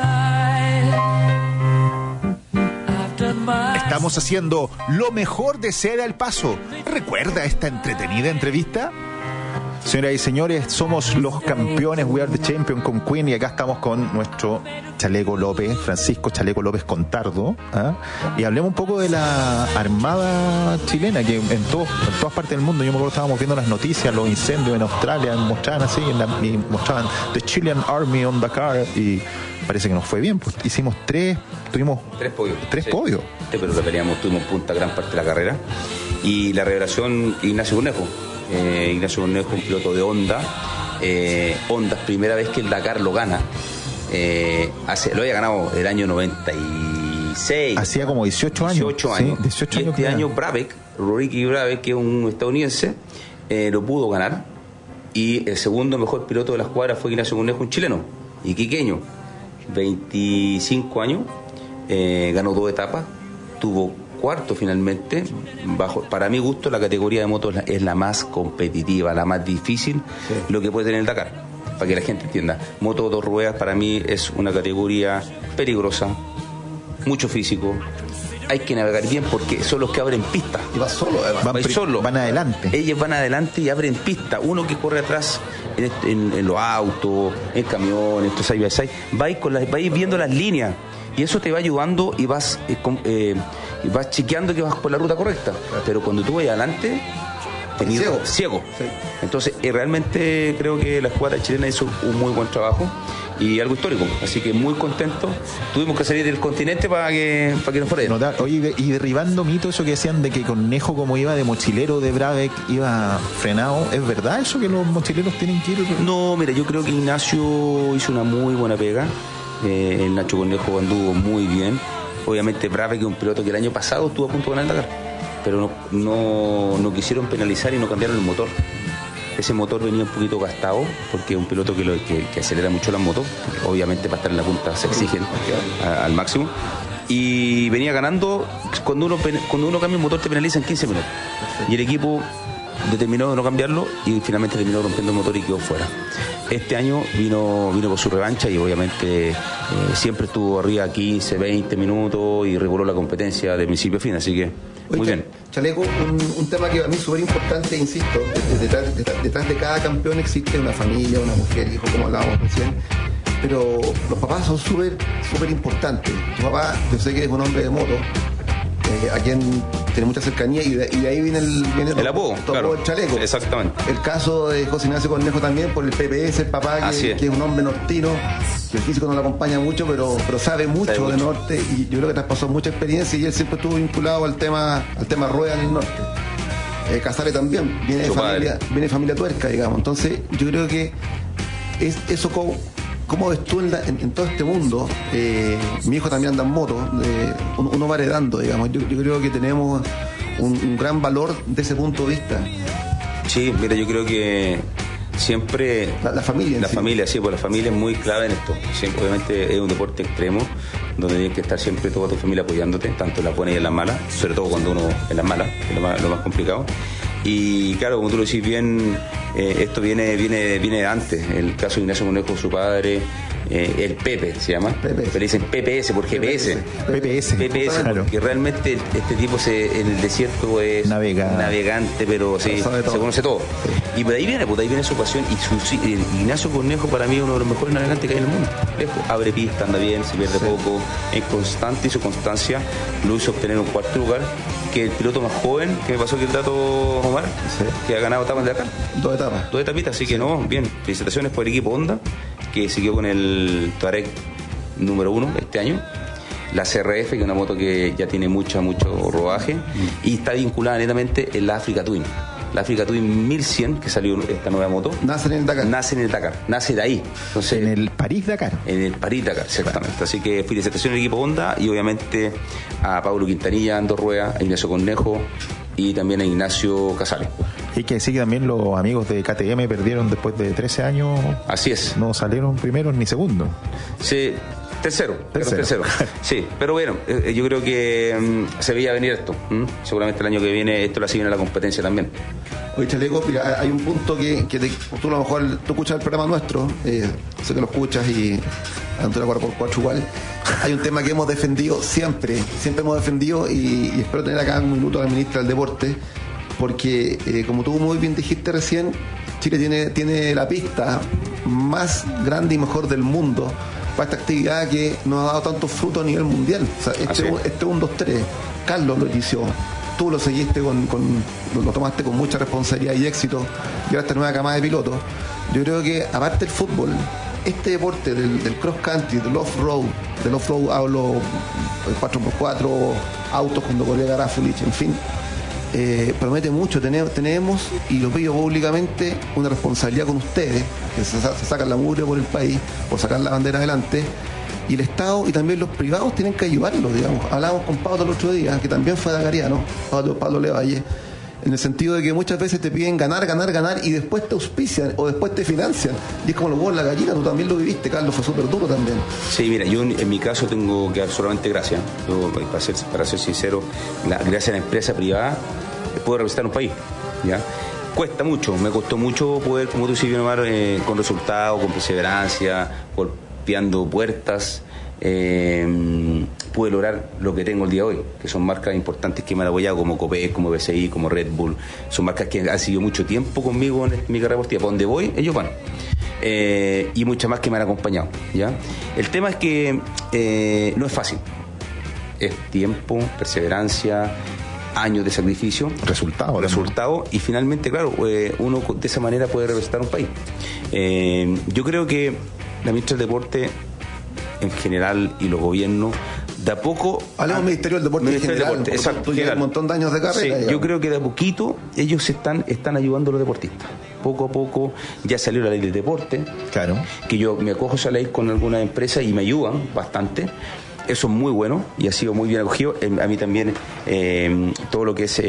Speaker 3: Estamos haciendo lo mejor de Ceda el Paso. ¿Recuerda esta entretenida entrevista? Señoras y señores, somos los campeones, We Are the Champion con Queen, y acá estamos con nuestro Chaleco López, Francisco Chaleco López Contardo, ¿eh? Y hablemos un poco de la Armada chilena, que en todas partes del mundo, yo me acuerdo, estábamos viendo las noticias, los incendios en Australia, mostraban así, y mostraban The Chilean Army on Dakar, y parece que nos fue bien, pues tuvimos tres podios.
Speaker 2: Sí, pero tuvimos punta gran parte de la carrera. Y la revelación, Ignacio Cornejo. Ignacio Cornejo, un piloto de Honda. Honda, primera vez que el Dakar lo gana. Lo había ganado el año 96.
Speaker 3: Hacía como 18 años.
Speaker 2: 18 años.
Speaker 3: Sí, 18
Speaker 2: y
Speaker 3: años
Speaker 2: este año Ricky Brabeck, que es un estadounidense, lo pudo ganar. Y el segundo mejor piloto de la escuadra fue Ignacio Cornejo, un chileno, iquiqueño, 25 años, ganó 2 etapas, tuvo cuarto finalmente. Para mi gusto, la categoría de motos es la más competitiva, la más difícil, lo que puede tener el Dakar, para que la gente entienda. Moto 2 ruedas para mí es una categoría peligrosa, mucho físico, hay que navegar bien porque son los que abren pista.
Speaker 4: Y vas solo,
Speaker 3: van adelante.
Speaker 2: Ellos van adelante y abren pista. Uno que corre atrás en los autos, en camiones, vais viendo las líneas, y eso te va ayudando y vas chequeando que vas por la ruta correcta. Pero cuando tú vas adelante, ciego. Sí. Entonces, realmente creo que la escuadra chilena hizo un muy buen trabajo y algo histórico, así que muy contento. Tuvimos que salir del continente para que nos fuera bien.
Speaker 3: Oye, y derribando mitos, eso que decían de que Cornejo, como iba de mochilero de Brabeck, iba frenado, ¿es verdad eso que los mochileros tienen que ir?
Speaker 2: No, mira, yo creo que Ignacio hizo una muy buena pega. El Nacho Cornejo anduvo muy bien. Obviamente Brabeck, que es un piloto que el año pasado estuvo a punto de ganar el Dakar, pero no quisieron penalizar y no cambiaron el motor. Ese motor venía un poquito gastado, porque es un piloto que acelera mucho las motos. Obviamente para estar en la punta se exigen al máximo. Y venía ganando. Cuando uno cambia un motor te penalizan 15 minutos. Y el equipo determinó no cambiarlo y finalmente terminó rompiendo el motor y quedó fuera. Este año vino por su revancha y obviamente siempre estuvo arriba 15, 20 minutos y reguló la competencia de principio a fin, así que muy bien.
Speaker 4: Chaleco, un tema que a mí es súper importante, insisto, detrás de cada campeón existe una familia, una mujer, hijo, como hablábamos recién, pero los papás son súper importantes. Tu papá, yo sé que es un hombre de moto, a quien tiene mucha cercanía, y de ahí viene el
Speaker 2: apodo, claro,
Speaker 4: el Chaleco.
Speaker 2: Exactamente.
Speaker 4: El caso de José Ignacio Cornejo también, por el PPS, el papá, que es un hombre nortino, que el físico no lo acompaña mucho, pero sabe mucho de norte, y yo creo que traspasó mucha experiencia, y él siempre estuvo vinculado al tema rueda en el norte. Casale también, viene de familia tuerca, digamos. Entonces, yo creo que es eso. ¿Cómo ves tú en todo este mundo? Mi hijo también anda en moto, uno va heredando, digamos. Yo creo que tenemos un gran valor de ese punto de vista.
Speaker 2: Sí, mira, yo creo que siempre...
Speaker 4: La familia.
Speaker 2: La familia, sí, pues la familia es muy clave en esto. Siempre, obviamente es un deporte extremo donde tienes que estar siempre toda tu familia apoyándote, tanto en las buenas y en las malas, sobre todo cuando uno en las malas, que es lo más complicado. Y claro, como tú lo decís bien, esto viene de antes. El caso de Ignacio Conejo, su padre, el Pepe se llama, pero dicen PPS por GPS. PPS, claro. Porque realmente este tipo en el desierto es navegante, pero sí, se conoce todo. Sí. Y por ahí viene su pasión. Y Ignacio Conejo para mí es uno de los mejores navegantes que hay en el mundo. Lejos, abre pista, anda bien, se pierde poco, es constante, y su constancia lo hizo obtener un cuarto lugar, que el piloto más joven que me pasó aquí el dato, Omar, que ha ganado etapas de Dakar.
Speaker 4: 2 etapas.
Speaker 2: 2 etapitas, así que no, bien. Felicitaciones por el equipo Honda, que siguió con el Touareg número 1 este año. La CRF, que es una moto que ya tiene mucho rodaje, y está vinculada netamente en la Africa Twin. La Africa Twin 1100, que salió esta nueva moto.
Speaker 4: Nace en el Dakar.
Speaker 2: Nace de ahí. Entonces,
Speaker 3: en el París-Dakar.
Speaker 2: En el París-Dakar, exactamente. Claro. Así que felicitaciones al equipo Honda y obviamente a Pablo Quintanilla, Ando Rueda, a Ignacio Conejo y también a Ignacio Casale.
Speaker 3: Y que sí, que también los amigos de KTM perdieron después de 13 años.
Speaker 2: Así es.
Speaker 3: No salieron primeros ni segundos.
Speaker 2: Sí. Tercero. Sí, pero bueno, yo creo que se veía venir esto. Seguramente el año que viene esto la sigue en la competencia también.
Speaker 4: Oye, Chaleco, mira, hay un punto que tú a lo mejor tú escuchas el programa nuestro, sé que lo escuchas y Antonio 4x4 igual. Hay un tema que hemos defendido siempre hemos defendido y espero tener acá un minuto a la ministra del Deporte, porque como tú muy bien dijiste recién, Chile tiene la pista más grande y mejor del mundo para esta actividad que nos ha dado tantos frutos a nivel mundial. O sea, este 1, 2, 3, Carlos lo inició, tú lo seguiste lo tomaste con mucha responsabilidad y éxito, y ahora esta nueva camada de pilotos. Yo creo que aparte del fútbol, este deporte del cross country, del off-road hablo el 4x4, autos cuando corría Garafulich, en fin, promete mucho. Tenemos, y lo pido públicamente, una responsabilidad con ustedes, que se sacan la mugre por el país, por sacar la bandera adelante, y el Estado y también los privados tienen que ayudarlos, digamos. Hablábamos con Pablo el otro día, que también fue dakariano, Pablo Levalle, en el sentido de que muchas veces te piden ganar y después te auspician o después te financian, y es como los huevos en la gallina. Tú también lo viviste, Carlos, fue súper duro también.
Speaker 2: Sí, mira, yo en mi caso tengo que dar solamente gracias. Yo, para ser sincero, gracias a la empresa privada puedo representar un país, ¿ya? Cuesta mucho, me costó mucho poder, como tú dices, Omar, con resultados, con perseverancia, golpeando puertas, pude lograr lo que tengo el día de hoy, que son marcas importantes que me han apoyado, como Copec, como BCI, como Red Bull. Son marcas que han seguido mucho tiempo conmigo en mi carrera deportiva. Para donde voy, ellos van. Y muchas más que me han acompañado, ¿ya? El tema es que no es fácil. Es tiempo, perseverancia, años de sacrificio, resultado, y finalmente, claro, uno de esa manera puede representar un país. Yo creo que la ministra del Deporte en general y los gobiernos de a poco...
Speaker 4: Hablamos del Ministerio del Deporte en general,
Speaker 2: exacto,
Speaker 4: tú llevas un montón de años de carrera.
Speaker 2: Sí, yo creo que de a poquito ellos están ayudando a los deportistas. Poco a poco ya salió la ley del deporte,
Speaker 3: claro, que
Speaker 2: yo me acojo a esa ley con algunas empresas y me ayudan bastante. Eso es muy bueno y ha sido muy bien acogido. A mí también todo lo que es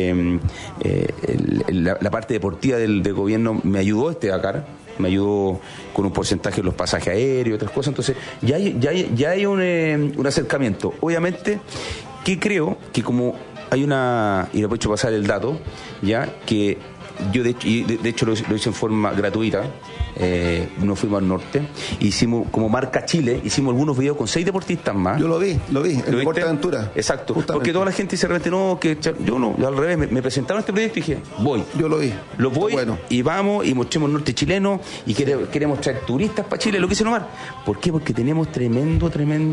Speaker 2: la parte deportiva del gobierno me ayudó Dakar. Me ayudó con un porcentaje de los pasajes aéreos y otras cosas. Entonces ya hay un acercamiento. Obviamente que creo que como hay una, y le he hecho pasar el dato, ya que yo de hecho lo hice en forma gratuita. Nos fuimos al norte, hicimos como marca Chile, hicimos algunos videos con 6 deportistas más.
Speaker 4: Yo lo vi, el deporte de aventura.
Speaker 2: Exacto, justamente. Porque toda la gente dice realmente no, que yo no, al revés, me presentaron este proyecto y dije, voy.
Speaker 4: Yo lo vi.
Speaker 2: Lo voy, bueno. Y vamos y mostremos el norte chileno y queremos traer turistas para Chile, lo que hice Omar. ¿Por qué? Porque tenemos tremendo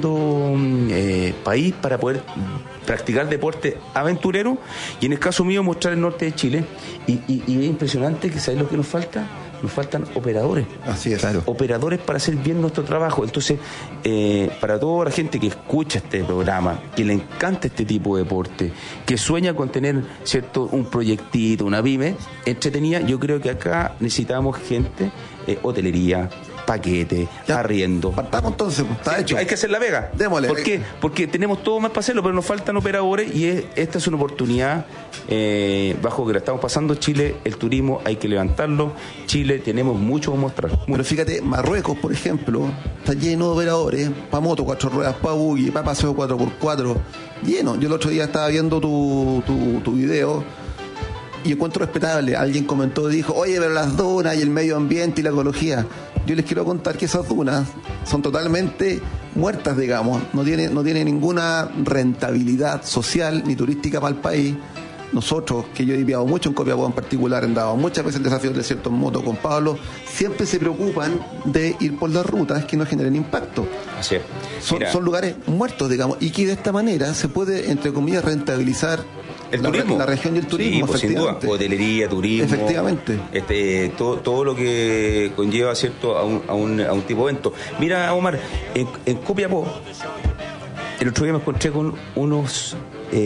Speaker 2: país para poder practicar deporte aventurero, y en el caso mío mostrar el norte de Chile, y es impresionante que ¿sabes lo que nos falta? Nos faltan operadores.
Speaker 4: Así es.
Speaker 2: Claro. Operadores para hacer bien nuestro trabajo. Entonces, para toda la gente que escucha este programa, que le encanta este tipo de deporte, que sueña con tener, ¿cierto?, un proyectito, una pyme entretenida, yo creo que acá necesitamos gente, hotelería, paquete, arriendo.
Speaker 4: Partamos entonces, pues, está hecho.
Speaker 2: Hay que hacer la vega.
Speaker 4: Démosle.
Speaker 2: ¿Por qué? Porque tenemos todo más para hacerlo, pero nos faltan operadores y esta es una oportunidad bajo que la estamos pasando. Chile, el turismo hay que levantarlo. Chile, tenemos mucho que mostrar.
Speaker 4: Pero fíjate, Marruecos, por ejemplo, está lleno de operadores para moto, 4 ruedas, para buggy, para paseo 4x4, lleno. Yo el otro día estaba viendo tu video y encuentro respetable. Alguien comentó, dijo, oye, pero las dunas y el medio ambiente y la ecología. Yo les quiero contar que esas dunas son totalmente muertas, digamos. No tiene ninguna rentabilidad social ni turística para el país. Nosotros, que yo he viajado mucho en Copiapó en particular, han dado muchas veces el desafío del desierto en moto con Pablo, siempre se preocupan de ir por las rutas que no generen impacto.
Speaker 2: Así es.
Speaker 4: Son lugares muertos, digamos, y que de esta manera se puede, entre comillas, rentabilizar
Speaker 2: el turismo.
Speaker 4: La región y el turismo,
Speaker 2: sí, pues, sin duda. Hotelería, turismo.
Speaker 4: Efectivamente.
Speaker 2: Todo lo que conlleva, ¿cierto?, a un tipo de evento. Mira, Omar, en Copiapó, el otro día me encontré con unos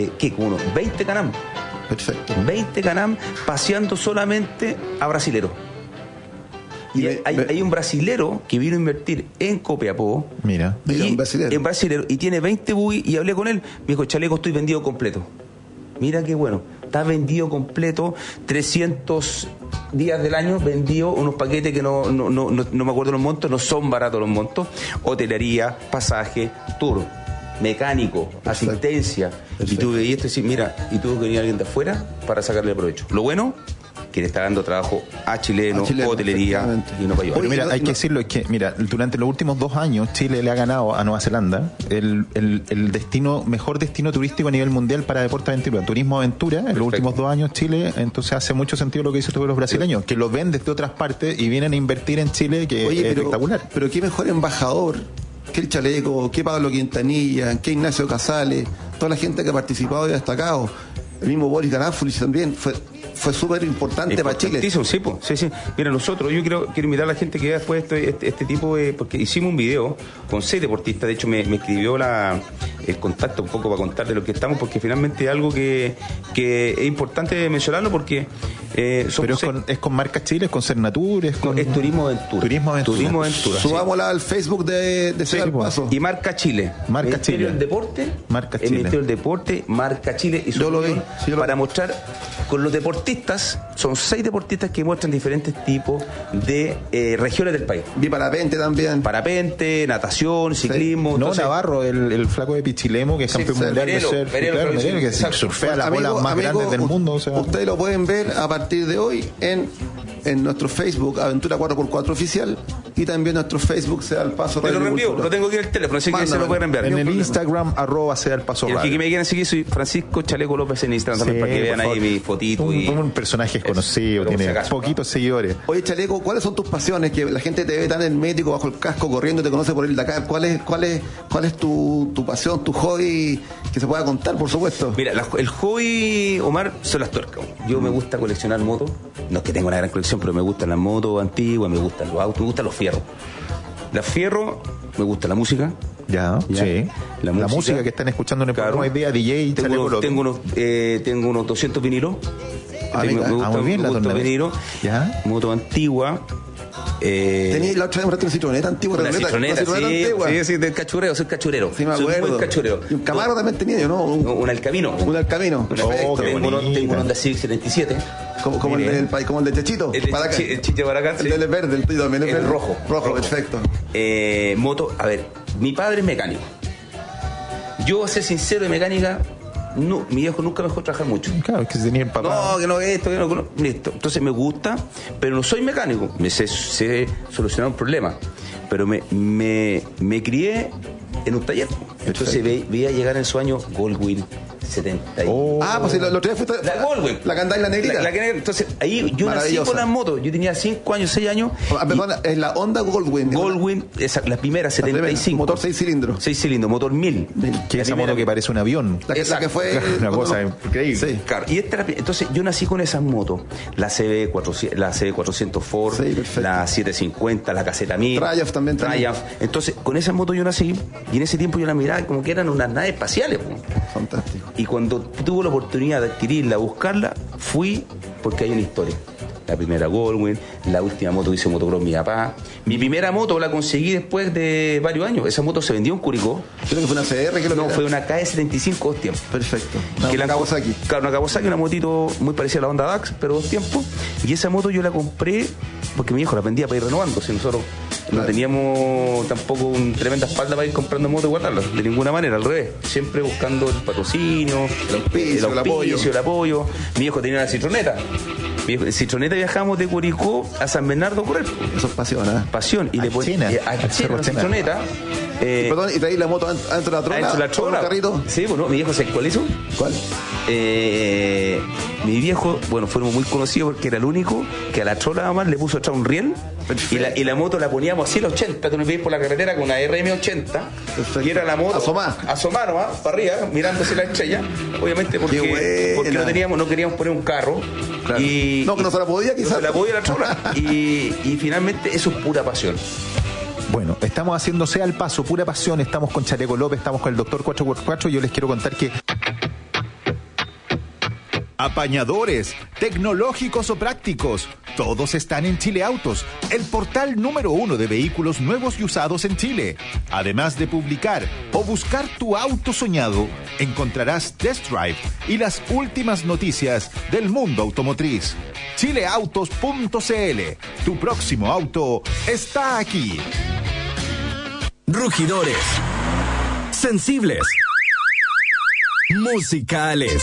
Speaker 2: 20 canam.
Speaker 4: Perfecto.
Speaker 2: 20 canam paseando solamente a brasileros. Y hay un brasilero que vino a invertir en Copiapó.
Speaker 3: Mira,
Speaker 2: un
Speaker 4: brasilero.
Speaker 2: En brasilero. Y tiene 20 buggy y hablé con él. Me dijo, chaleco, estoy vendido completo. Mira qué bueno. Está vendido completo, 300 días del año vendido, unos paquetes que no me acuerdo los montos, no son baratos los montos. Hotelería, pasaje, tour, mecánico, asistencia. Y tú veías esto y decís, mira, y tuvo que venir alguien de afuera para sacarle provecho. Lo bueno, que le está dando trabajo a chilenos, hotelería y no para ayudar.
Speaker 3: Pero mira, hay que decirlo, es que mira, durante los últimos 2 años Chile le ha ganado a Nueva Zelanda el mejor destino turístico a nivel mundial para deporte aventura, turismo aventura. En los últimos 2 años Chile, entonces hace mucho sentido lo que dicen los brasileños, que lo ven desde otras partes y vienen a invertir en Chile, que es espectacular.
Speaker 4: Pero qué mejor embajador que el Chaleco, que Pablo Quintanilla, que Ignacio Casales, toda la gente que ha participado y ha destacado. El mismo Boris Garáfulis también fue súper importante para Chile.
Speaker 2: Sí. Mira, nosotros, yo quiero invitar a la gente que vea después este tipo de... Porque hicimos un video con 6 deportistas, de hecho me escribió el contacto un poco para contarle lo que estamos, porque finalmente es algo que es importante mencionarlo, porque...
Speaker 3: pero es con Marca Chile, es con Cernatur, es
Speaker 2: Turismo Aventura.
Speaker 3: Turismo Aventura.
Speaker 4: Subámosla al Facebook de Sea el Paso.
Speaker 2: Y Marca Chile.
Speaker 3: Ministerio
Speaker 2: del Deporte.
Speaker 3: Marca Chile.
Speaker 2: El Ministerio del Deporte, Marca Chile. Y
Speaker 4: yo lo vi.
Speaker 2: Para mostrar con los deportistas, son 6 deportistas que muestran diferentes tipos de regiones del país.
Speaker 4: Vi parapente también.
Speaker 2: Parapente, natación, ciclismo.
Speaker 3: No, Navarro, el flaco de Pichilemo, que es campeón mundial de surf. Merelo, que surfea las bolas más grandes del mundo.
Speaker 4: Ustedes lo pueden ver a partir de hoy en nuestro Facebook, Aventura 4x4 Oficial, y también nuestro Facebook Sea el Paso.
Speaker 2: Te lo reenvío, lo tengo aquí en el teléfono, así que se lo pueden enviar.
Speaker 3: En el Instagram, @Sea el Paso Radio.
Speaker 2: Y que me quieran seguir, soy Francisco Chaleco López en Instagram, también, para que vean ahí mi fotito.
Speaker 3: Un personaje conocido, tiene poquitos seguidores.
Speaker 4: Oye, Chaleco, ¿cuáles son tus pasiones? Que la gente te ve tan hermético, bajo el casco, corriendo, te conoce por el Dakar. ¿Cuál es tu pasión, tu hobby, que se pueda contar, por supuesto?
Speaker 2: Mira, el hobby, Omar, son las tuercas. Yo me gusta coleccionar motos. No es que tenga una gran colección, pero me gustan las motos antiguas, me gustan los autos, me gustan los fierros. Los fierros, me gusta la música.
Speaker 3: Ya. Sí. La música que están escuchando en el programa hoy día, DJ
Speaker 2: Chaleco López. Tengo unos 200 vinilos.
Speaker 3: Me gusta
Speaker 2: vinilo.
Speaker 3: Ya.
Speaker 2: Moto antigua.
Speaker 4: Tenía la otra vez una Citroneta antigua.
Speaker 2: Una Citroneta, sí, del cachureo, soy cachurero.
Speaker 4: Sí, me acuerdo.
Speaker 2: Soy muy cachurero.
Speaker 4: Y un Camaro también tenía yo, ¿no?
Speaker 2: Un Alcamino.
Speaker 4: Perfecto.
Speaker 2: Tengo un Honda Civic 77.
Speaker 4: Como el de Chechito.
Speaker 2: El Chiche Baracán.
Speaker 4: El del verde, el tuyo también.
Speaker 2: El rojo.
Speaker 4: Perfecto.
Speaker 2: Moto, a ver, mi padre es mecánico. Yo, a ser sincero, de mecánica... No, mi viejo nunca me dejó trabajar mucho.
Speaker 3: Claro, es que tenía el papá.
Speaker 2: No, que no esto, que no. Listo. Entonces me gusta, pero no soy mecánico. Me sé solucionar un problema. Pero me crié en un taller. Entonces veía llegar en su año Goldwyn 70.
Speaker 4: Pues lo otro día fue
Speaker 2: la Goldwyn.
Speaker 4: La que andaba en la negrita.
Speaker 2: Entonces ahí yo nací con las motos. Yo tenía 5 años, 6 años.
Speaker 4: Perdón, es la Honda Goldwyn.
Speaker 2: Goldwyn, la primera, 75.
Speaker 4: Motor 6 cilindros.
Speaker 2: 6 cilindros, motor 1000.
Speaker 3: Que esa moto que parece un avión.
Speaker 4: La que fue
Speaker 3: una cosa increíble.
Speaker 2: Sí. Claro. Y entonces yo nací con esas motos. La CB400 Ford, la 750, la Caseta 1000.
Speaker 4: Triumph.
Speaker 2: Entonces, con esas motos yo nací. Y en ese tiempo yo las miraba como que eran unas naves espaciales.
Speaker 4: Fantástico.
Speaker 2: Y cuando tuve la oportunidad de adquirirla, buscarla, fui porque hay una historia. la primera Goldwing, la última moto que hice motocross mi papá. Mi primera moto la conseguí después de varios años. Esa moto se vendió en Curicó.
Speaker 4: Creo que fue una CR.
Speaker 2: No, fue una KS75 2 tiempos.
Speaker 4: Perfecto.
Speaker 2: Una Kawasaki. Claro, una Kawasaki, una motito muy parecida a la Honda Dax, pero 2 tiempos. Y esa moto yo la compré porque mi hijo la vendía para ir renovando. Si nosotros no teníamos tampoco una tremenda espalda para ir comprando motos y guardarlas, de ninguna manera, al revés. Siempre buscando el patrocinio, el apoyo. Mi hijo tenía una Citroneta. En Citroneta viajamos de Curicó a San Bernardo a correr.
Speaker 4: Eso es pasión, ¿eh?
Speaker 2: Pasión. Y después a Citroneta.
Speaker 4: Perdón, y traí la moto adentro de la trola.
Speaker 2: ¿Adentro de la trola?
Speaker 4: Carrito?
Speaker 2: Sí, bueno, mi viejo, ¿cuál hizo?
Speaker 4: ¿Cuál?
Speaker 2: Mi viejo, bueno, fuimos muy conocidos porque era el único que a la trola nada más le puso atrás un riel y la moto la poníamos así a 80. Tú nos veis por la carretera con una RM80. Perfecto. Y era la moto asomar nomás, para arriba, mirándose la estrella. Obviamente porque no queríamos poner un carro.
Speaker 4: Claro. No, que no se la podía quizás.
Speaker 2: No se la podía la trola. y finalmente eso es pura pasión.
Speaker 3: Bueno, estamos haciendo Sea el Paso, pura pasión. Estamos con Chaleco López, estamos con el Dr. 4x4. Yo les quiero contar que apañadores, tecnológicos o prácticos, todos están en Chile Autos, el portal número 1 de vehículos nuevos y usados en Chile. Además de publicar o buscar tu auto soñado, encontrarás test drive y las últimas noticias del mundo automotriz. Chileautos.cl, tu próximo auto está aquí.
Speaker 5: Rugidores, sensibles, musicales.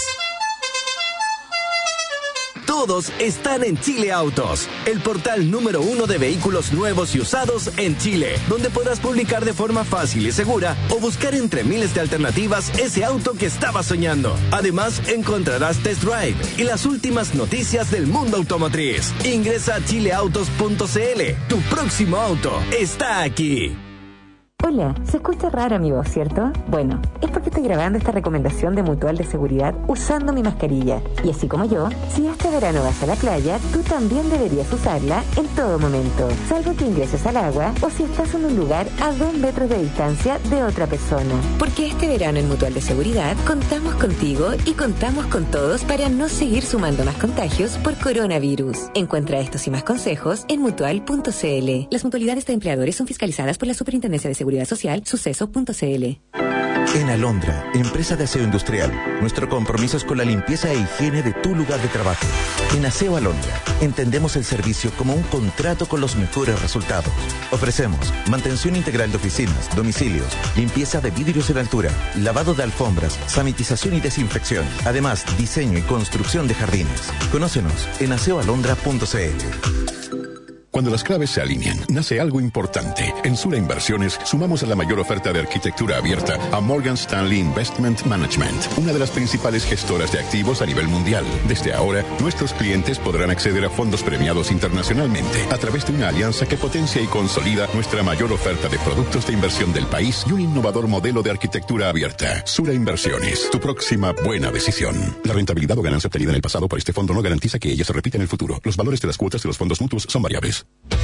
Speaker 5: Todos están en Chile Autos, el portal número 1 de vehículos nuevos y usados en Chile, donde podrás publicar de forma fácil y segura o buscar entre miles de alternativas ese auto que estabas soñando. Además, encontrarás test drive y las últimas noticias del mundo automotriz. Ingresa a chileautos.cl. Tu próximo auto está aquí.
Speaker 11: Hola, se escucha rara mi voz, ¿cierto? Bueno, es porque estoy grabando esta recomendación de Mutual de Seguridad usando mi mascarilla. Y así como yo, si este verano vas a la playa, tú también deberías usarla en todo momento, salvo que ingreses al agua o si estás en un lugar a 2 metros de distancia de otra persona. Porque este verano en Mutual de Seguridad contamos contigo y contamos con todos para no seguir sumando más contagios por coronavirus. Encuentra estos y más consejos en Mutual.cl. Las mutualidades de empleadores son fiscalizadas por la Superintendencia de Seguridad Social, suceso.cl.
Speaker 9: En Alondra, empresa de aseo industrial, nuestro compromiso es con la limpieza e higiene de tu lugar de trabajo. En Aseo Alondra, entendemos el servicio como un contrato con los mejores resultados. Ofrecemos mantención integral de oficinas, domicilios, limpieza de vidrios en altura, lavado de alfombras, sanitización y desinfección. Además, diseño y construcción de jardines. Conócenos en aseoalondra.cl.
Speaker 12: Cuando las claves se alinean, nace algo importante. En Sura Inversiones sumamos a la mayor oferta de arquitectura abierta a Morgan Stanley Investment Management, una de las principales gestoras de activos a nivel mundial. Desde ahora, nuestros clientes podrán acceder a fondos premiados internacionalmente a través de una alianza que potencia y consolida nuestra mayor oferta de productos de inversión del país y un innovador modelo de arquitectura abierta. Sura Inversiones, tu próxima buena decisión. La rentabilidad o ganancia obtenida en el pasado por este fondo no garantiza que ella se repita en el futuro. Los valores de las cuotas de los fondos mutuos son variables.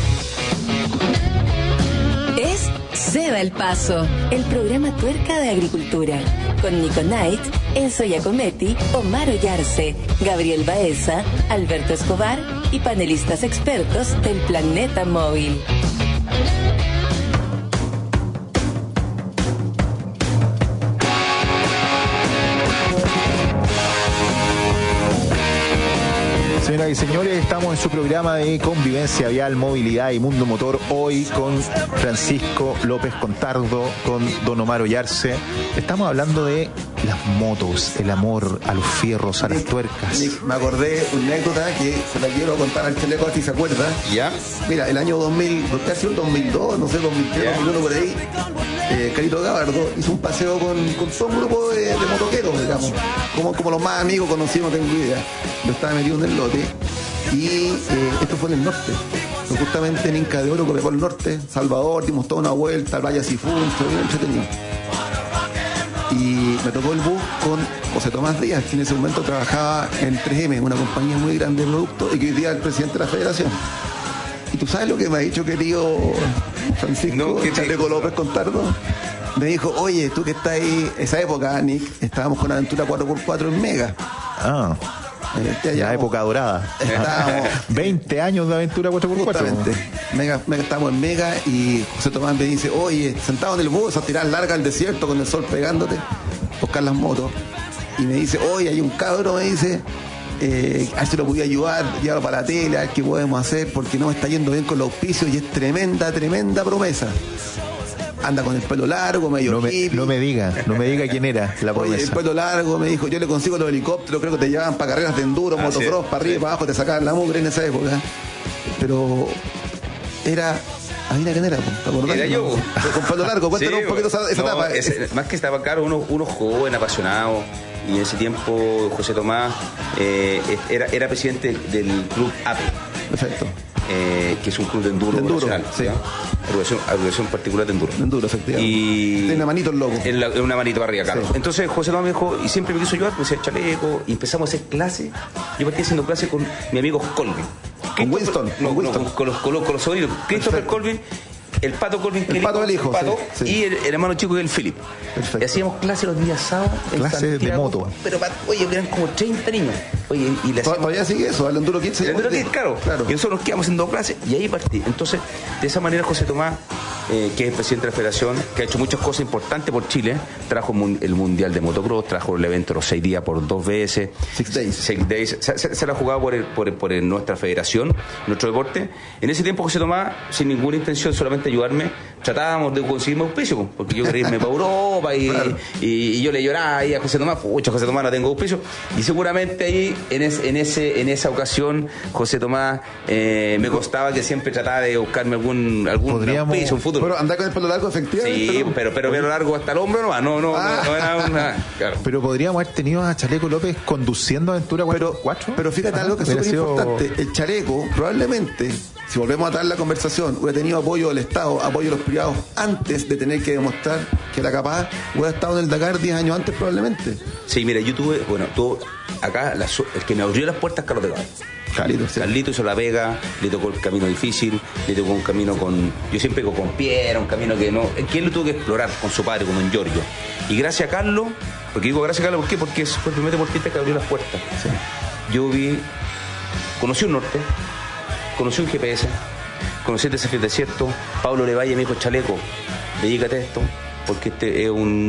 Speaker 1: Es Sea el Paso, el programa tuerca de agricultura, con Nico Knight, Enzo Giacometti, Omar Ollarse, Gabriel Baeza, Alberto Escobar y panelistas expertos del Planeta Móvil.
Speaker 3: Señoras y señores, estamos en su programa de convivencia vial, movilidad y mundo motor. Hoy con Francisco López Contardo, con don Omar Ollarse. Estamos hablando de las motos, el amor a los fierros, a las tuercas.
Speaker 4: Me acordé una anécdota que se la quiero contar al Chaleco, si se acuerda.
Speaker 2: ¿Ya?
Speaker 4: Mira, el año 2000, casi el 2002, no sé, 2003, 2001 por ahí, Carito Gabardo hizo un paseo con todo un grupo de motoqueros, digamos, como los más amigos conocidos, no tengo idea. Yo estaba metido en el lote y esto fue en el norte, justamente en Inca de Oro, Copiapó el norte, Salvador, dimos toda una vuelta, Playa Sifún, fue bien entretenido. Y me tocó el bus con José Tomás Díaz, que en ese momento trabajaba en 3M, una compañía muy grande de productos, y que hoy día es el presidente de la federación. ¿Y tú sabes lo que me ha dicho, querido Francisco Chaleco López Contardo? Me dijo, oye, tú que estás ahí, esa época, Nick, estábamos con Aventura 4x4 en Mega.
Speaker 3: La época dorada.
Speaker 4: Estábamos
Speaker 3: 20 años de aventura 4x4.
Speaker 4: Justamente. Estábamos en Mega y José Tomás me dice, oye, sentado en el bus a tirar larga al desierto con el sol pegándote, buscar las motos. Y me dice, oye, hay un cabro, me dice, a ver si lo podía ayudar, llevarlo para la tele, a ver qué podemos hacer, porque no me está yendo bien con los auspicios y es tremenda promesa. Anda con el pelo largo, medio hippie.
Speaker 3: No me diga quién era la promesa.
Speaker 4: Oye, el pelo largo, me dijo, yo le consigo los helicópteros, creo que te llevaban para carreras de enduro, motocross, para arriba y para abajo, te sacaban la mugre en esa época. Pero era... ¿Adivina quién era? ¿Te acordás?
Speaker 2: Era yo.
Speaker 4: Con pelo largo, cuéntanos un poquito esa etapa.
Speaker 2: Más que estaba claro, uno joven, apasionado, y en ese tiempo José Tomás era presidente del club APE.
Speaker 4: Perfecto.
Speaker 2: Que es un club de enduro nacional,
Speaker 4: sí.
Speaker 2: Agrupación particular de enduro.
Speaker 4: De enduro, efectivamente.
Speaker 2: Y
Speaker 4: tiene una manito el loco.
Speaker 2: En una manito para arriba, claro. Sí. Entonces José Tomás me dijo, y siempre me quiso ayudar, pues decía chaleco, y empezamos a hacer clases. Yo partí haciendo clases con mi amigo Colvin.
Speaker 4: ¿Con Winston?
Speaker 2: Con los sobrinos. Christopher Colvin, el Pato Colvin,
Speaker 4: el Pato del hijo,
Speaker 2: sí. Y el hermano chico que es el Philip.
Speaker 4: Perfecto.
Speaker 2: Y hacíamos clases los días sábados.
Speaker 3: Clases de moto.
Speaker 2: Pero, oye, eran como 30 niños. Oye, y
Speaker 4: todavía sigue eso, el Enduro Kids.
Speaker 2: El Enduro Kids, claro. Y nosotros nos quedamos haciendo clases y ahí partí. Entonces, de esa manera José Tomás, que es el presidente de la federación, que ha hecho muchas cosas importantes por Chile, trajo el Mundial de Motocross, trajo el evento de los 6 días por 2 veces. 6 days. Se la ha jugado por nuestra federación, nuestro deporte. En ese tiempo José Tomás, sin ninguna intención, solamente ayudarme, tratábamos de conseguirme auspicio, porque yo quería irme para Europa y yo le lloraba ahí a José Tomás, pucha, José Tomás no tengo auspicio. Y seguramente ahí, en esa ocasión, José Tomás me costaba que siempre trataba de buscarme algún auspicio, un futuro.
Speaker 4: Pero andar con el pelo largo, efectivamente.
Speaker 2: Sí, pero pelo largo hasta el hombro no era una... Claro.
Speaker 3: Pero podríamos haber tenido a Chaleco López conduciendo Aventura 4x4.
Speaker 4: Pero fíjate algo que es súper importante. El Chaleco, probablemente, si volvemos a traer la conversación, hubiera tenido apoyo del Estado, apoyo de los privados, antes de tener que demostrar que era capaz, hubiera estado en el Dakar 10 años antes probablemente.
Speaker 2: Sí, mira, yo tuve acá, el que me abrió las puertas, Carlos de Gado. Carlito hizo la pega, le tocó el camino difícil, le tocó un camino yo siempre digo con piedra, un camino que él lo tuvo que explorar con su padre, como en Giorgio. Y gracias a Carlos, porque digo gracias a Carlos, ¿por qué? Porque fue el primer deportista que abrió las puertas. Sí. Yo conocí un norte, conocí un GPS, conocí el desafío del desierto. Pablo Levalle me dijo, Chaleco, dedícate a esto, porque este es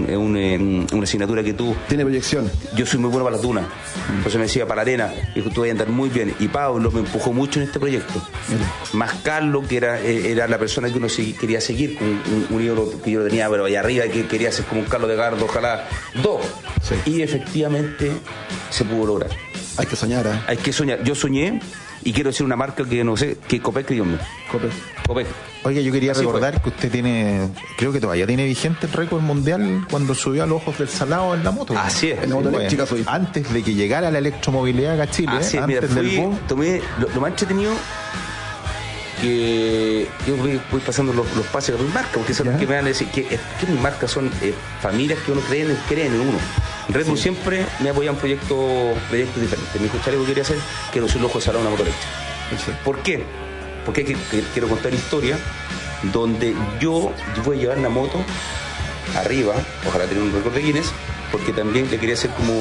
Speaker 2: una asignatura que tú...
Speaker 4: Tiene proyección.
Speaker 2: Yo soy muy bueno para las dunas. Entonces me decía, para la arena, dijo, tú vas a andar muy bien. Y Pablo me empujó mucho en este proyecto. Más Carlos, que era la persona que uno quería seguir, un ídolo que yo tenía, pero allá arriba, que quería ser como un Carlos de Gardo, ojalá. 2. Sí. Y efectivamente se pudo lograr.
Speaker 4: Hay que soñar, ¿eh?
Speaker 2: Hay que soñar. Yo soñé, y quiero decir una marca que no sé, que Copec creyó en mí. Copec.
Speaker 3: Oiga, yo quería recordar que usted creo que todavía tiene vigente el récord mundial cuando subió a los Ojos del Salado en la moto.
Speaker 2: Así es.
Speaker 4: En la moto eléctrica soy.
Speaker 3: Antes de que llegara la electromovilidad acá a Chile.
Speaker 2: Así es,
Speaker 3: antes
Speaker 2: mira,
Speaker 3: del boom.
Speaker 2: Tomé lo más entretenido que yo voy pasando los pases de mis marcas, porque son que me van a decir que mis marcas son familias que uno creen en uno. Red Bull siempre me apoya en proyectos diferentes. Mi hijo Chaleco quería hacer que los Ojos del Salado una moto eléctrica. ¿Por qué? Porque quiero contar una historia donde yo voy a llevar la moto arriba, ojalá tener un récord de Guinness, porque también le quería hacer como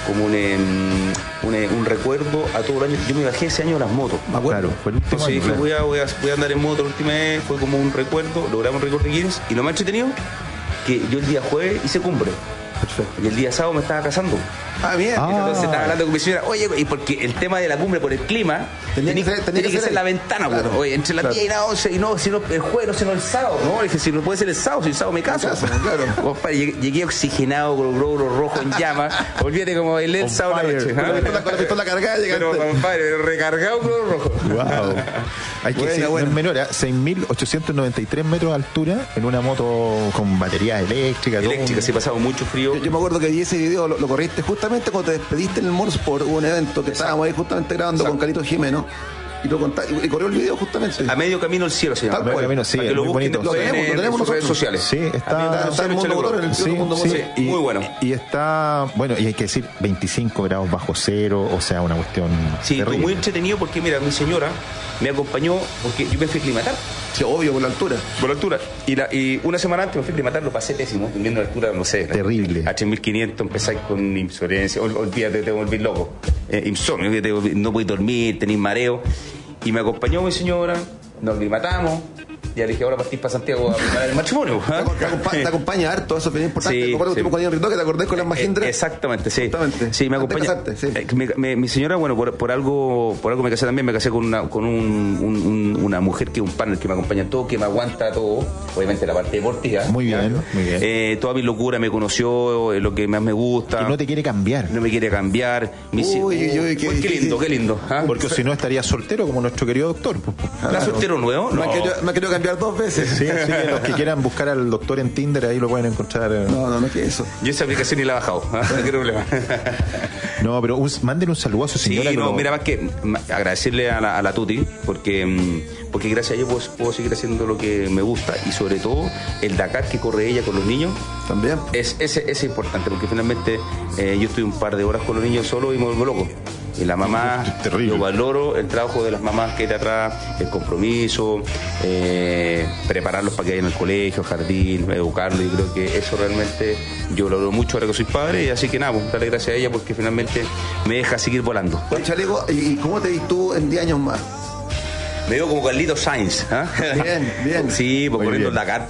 Speaker 2: un recuerdo a todo el año. Yo me bajé ese año las motos.
Speaker 3: Claro, fue el último
Speaker 2: año.
Speaker 3: Claro.
Speaker 2: Voy a andar en moto la última vez, fue como un recuerdo, logramos un récord de Guinness. Y lo más entretenido, que yo el día jueves hice cumbre. Perfecto. Y el día sábado me estaba casando.
Speaker 4: Bien.
Speaker 2: Entonces estaba hablando con mi señora, oye, y porque el tema de la cumbre por el clima tenía que ser la ventana, claro. Oye, entre las 10 y las 11, y no, si no el jueves, no, sino el sábado. No, le dije, si no puede ser el sábado, si el sábado me caso.
Speaker 4: Claro.
Speaker 2: Compadre, llegué oxigenado con el glóbulo rojo en llamas. Olvídate como bailé el sábado la noche.
Speaker 4: Con la pistola cargada llegaste.
Speaker 2: Pero, compadre, recargado con glóbulo rojo.
Speaker 3: Wow. Hay que decir, menor, 6.893 metros de altura en una moto con batería eléctrica.
Speaker 2: Sí, pasaba mucho frío.
Speaker 4: Yo me acuerdo que vi ese video, lo corriste justamente cuando te despediste en el Motorsport, hubo un evento que estábamos ahí justamente grabando con Carlitos Jimeno. y corrió el video justamente.
Speaker 2: A medio camino al cielo se llama.
Speaker 3: Medio camino, sí,
Speaker 2: para que lo
Speaker 3: muy
Speaker 2: busquen
Speaker 3: bonito.
Speaker 2: en
Speaker 4: tenemos
Speaker 2: sus redes
Speaker 4: nosotros.
Speaker 2: sociales.
Speaker 3: Sí,
Speaker 4: Está en Mundo Motor, en el Mundo Motor.
Speaker 2: Muy bueno.
Speaker 3: Y está, bueno, y hay que decir, 25 grados bajo cero, o sea, una cuestión
Speaker 2: Sí,
Speaker 3: terrible.
Speaker 2: muy entretenido porque, mira, mi señora me acompañó porque yo me fui a aclimatar.
Speaker 4: Sí, obvio, por la altura.
Speaker 2: Por la altura. Y una semana antes me fui a aclimatar, lo pasé pésimo, viendo la altura, no sé.
Speaker 3: Terrible.
Speaker 2: A 3.500 empezáis con insolencia, olvídate, te volví loco. Insomnio, no podéis dormir, tenéis mareo. Y me acompañó mi señora, nos aclimatamos. Ya le dije, ahora partís para Santiago a preparar el matrimonio.
Speaker 4: Te acompaña harto, eso es bien importante.
Speaker 2: Sí,
Speaker 4: Como
Speaker 2: sí.
Speaker 4: con Ian Rito, que te acordás con las Mahindra.
Speaker 2: Exactamente, sí.
Speaker 4: Justamente.
Speaker 2: Sí, me
Speaker 4: Antes de
Speaker 2: acompaña.
Speaker 4: casarte, sí.
Speaker 2: Mi señora, bueno, por algo me casé también. Me casé con una mujer que es un partner que me acompaña en todo, que me aguanta todo. Obviamente la parte deportiva.
Speaker 3: Muy bien, muy bien.
Speaker 2: Toda mi locura me conoció, lo que más me gusta.
Speaker 3: Que no te quiere cambiar.
Speaker 2: No me quiere cambiar. Qué lindo, qué lindo. ¿Ah?
Speaker 3: Porque si no estaría soltero como nuestro querido doctor.
Speaker 2: ¿Está soltero nuevo? No.
Speaker 4: Me ha querido cambiar 2 veces.
Speaker 3: Sí, así que los que quieran buscar al doctor en Tinder, ahí lo pueden encontrar.
Speaker 4: No es que eso.
Speaker 2: Yo esa aplicación ni la he bajado. No hay problema.
Speaker 3: No, pero manden un saludo a su señora.
Speaker 2: Sí, mira, más que agradecerle a la Tuti, porque gracias a ella puedo seguir haciendo lo que me gusta, y sobre todo el Dakar que corre ella con los niños.
Speaker 4: También.
Speaker 2: Es importante, porque finalmente yo estoy un par de horas con los niños solo y me vuelvo loco. Y la mamá, yo valoro el trabajo de las mamás que hay de atrás, el compromiso, prepararlos para que vayan al colegio, jardín, educarlos. Y creo que eso realmente yo lo valoro mucho ahora que soy padre. Y así que nada, pues, darle gracias a ella porque finalmente me deja seguir volando.
Speaker 4: Oye, Chaleco, ¿y cómo te ves tú en 10 años más?
Speaker 2: Me veo como Carlitos Sainz.
Speaker 4: Bien.
Speaker 2: Sí, pues corriendo el Dakar,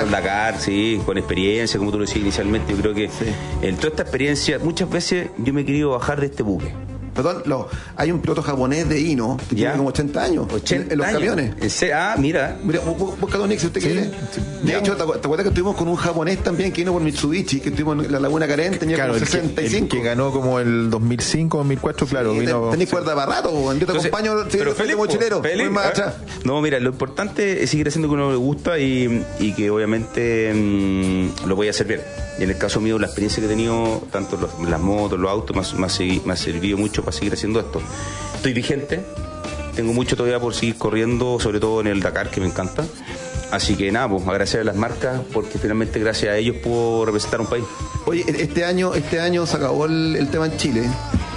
Speaker 2: sí, con experiencia, como tú lo decías inicialmente. Yo creo que en toda esta experiencia, muchas veces yo me he querido bajar de este buque.
Speaker 4: Perdón, hay un piloto japonés de Hino que tiene como 80 años
Speaker 2: 80
Speaker 4: en los
Speaker 2: años.
Speaker 4: camiones.
Speaker 2: Mira,
Speaker 4: busca Don Nick si usted quiere. De hecho, ¿te acuerdas que estuvimos con un japonés también que vino por Mitsubishi, que estuvimos en la Laguna Carén, tenía como 65?
Speaker 3: El que ganó como el 2005, 2004, claro. Vino.
Speaker 4: Tenés cuerda para rato, yo te acompaño,
Speaker 2: pero Felipe,
Speaker 4: mochilero, muy más atrás.
Speaker 2: No, mira, lo importante es seguir haciendo lo que uno le gusta y que obviamente lo voy a hacer bien. Y en el caso mío, la experiencia que he tenido, tanto las motos, los autos, me ha servido mucho para seguir haciendo esto. Estoy vigente, tengo mucho todavía por seguir corriendo, sobre todo en el Dakar, que me encanta. Así que nada, pues agradecer a las marcas, porque finalmente gracias a ellos puedo representar un país.
Speaker 4: Oye, este año se acabó el tema en Chile.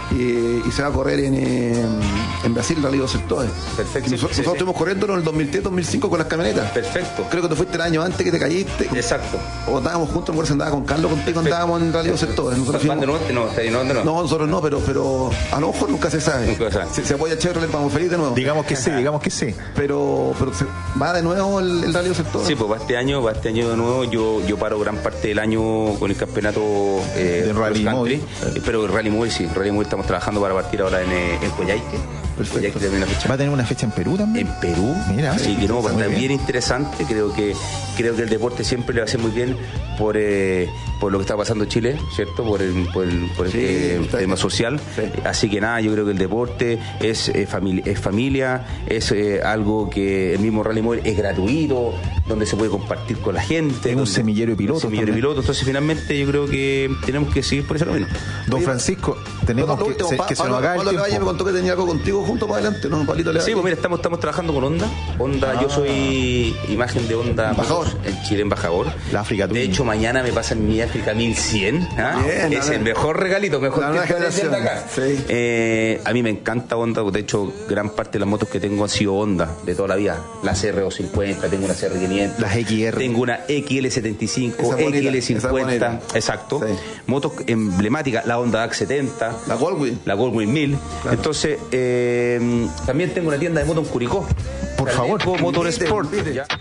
Speaker 4: Y se va a correr en Brasil, Rally dos Sectores.
Speaker 2: Perfecto.
Speaker 4: Nosotros estuvimos corriendo en el 2003-2005 con las camionetas.
Speaker 2: Perfecto.
Speaker 4: Creo que te fuiste el año antes que te caíste.
Speaker 2: Exacto.
Speaker 4: O estábamos juntos, me andaba con Carlos, contigo andábamos en Rally dos Sectores. Nosotros
Speaker 2: no,
Speaker 4: nosotros no, pero a lo mejor nunca se sabe. Si se apoya Chevrolet, vamos feliz de nuevo.
Speaker 3: Digamos que sí.
Speaker 4: Pero va de nuevo el Rally dos Sectores.
Speaker 2: Sí, pues va este año de nuevo. Yo paro gran parte del año con el campeonato
Speaker 3: de Rally Móvil.
Speaker 2: Pero el Rally Móvil, estamos trabajando para partir ahora en Coyhaique.
Speaker 3: ¿Va a tener una fecha en Perú también?
Speaker 2: En Perú.
Speaker 3: Mira.
Speaker 2: Así que no, va a estar bien interesante. Creo que el deporte siempre le va a hacer muy bien por lo que está pasando en Chile, ¿cierto? Por el tema social. Sí. Así que nada, yo creo que el deporte es familia, es algo que el mismo Rally Móvil es gratuito, donde se puede compartir con la gente.
Speaker 3: Es un semillero de pilotos.
Speaker 2: Entonces finalmente yo creo que tenemos que seguir por ese camino.
Speaker 3: Don Francisco, tenemos que se nos haga el tiempo.
Speaker 4: Me contó que tenía algo contigo junto para adelante, ¿no? Pablito
Speaker 2: sí, pues mira, estamos trabajando con Honda. Yo soy imagen de Honda en Chile, embajador.
Speaker 3: La África
Speaker 2: de hecho, mañana me pasan mi África 1100. Bien, es el mejor regalito, mejor que de acá. Sí. A mí me encanta Honda, de hecho, gran parte de las motos que tengo han sido Honda de toda la vida. La CR250, tengo una CR500,
Speaker 3: las XR.
Speaker 2: Tengo una XL75, XL50. Exacto. Sí. Motos emblemáticas, la Honda DAC 70,
Speaker 4: la
Speaker 2: Goldwing 1000. Claro. Entonces, también tengo una tienda de moto en Curicó.
Speaker 3: Por favor.
Speaker 2: Motorsport.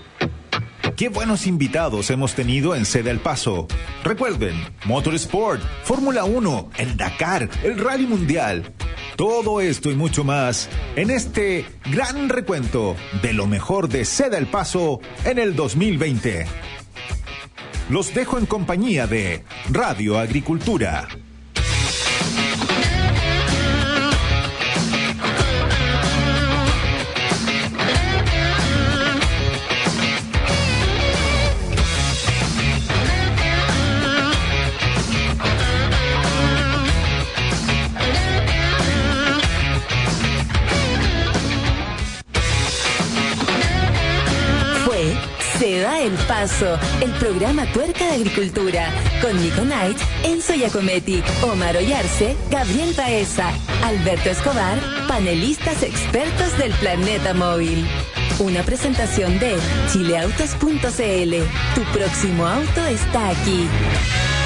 Speaker 13: Qué buenos invitados hemos tenido en Sede El Paso. Recuerden, Motorsport, Fórmula 1, el Dakar, el Rally Mundial. Todo esto y mucho más en este gran recuento de lo mejor de Sede El Paso en el 2020. Los dejo en compañía de Radio Agricultura.
Speaker 1: Se da el paso, el programa Tuerca de Agricultura, con Nico Knight, Enzo Giacometti, Omar Ollarse, Gabriel Baeza, Alberto Escobar, panelistas expertos del planeta móvil. Una presentación de chileautos.cl. Tu próximo auto está aquí.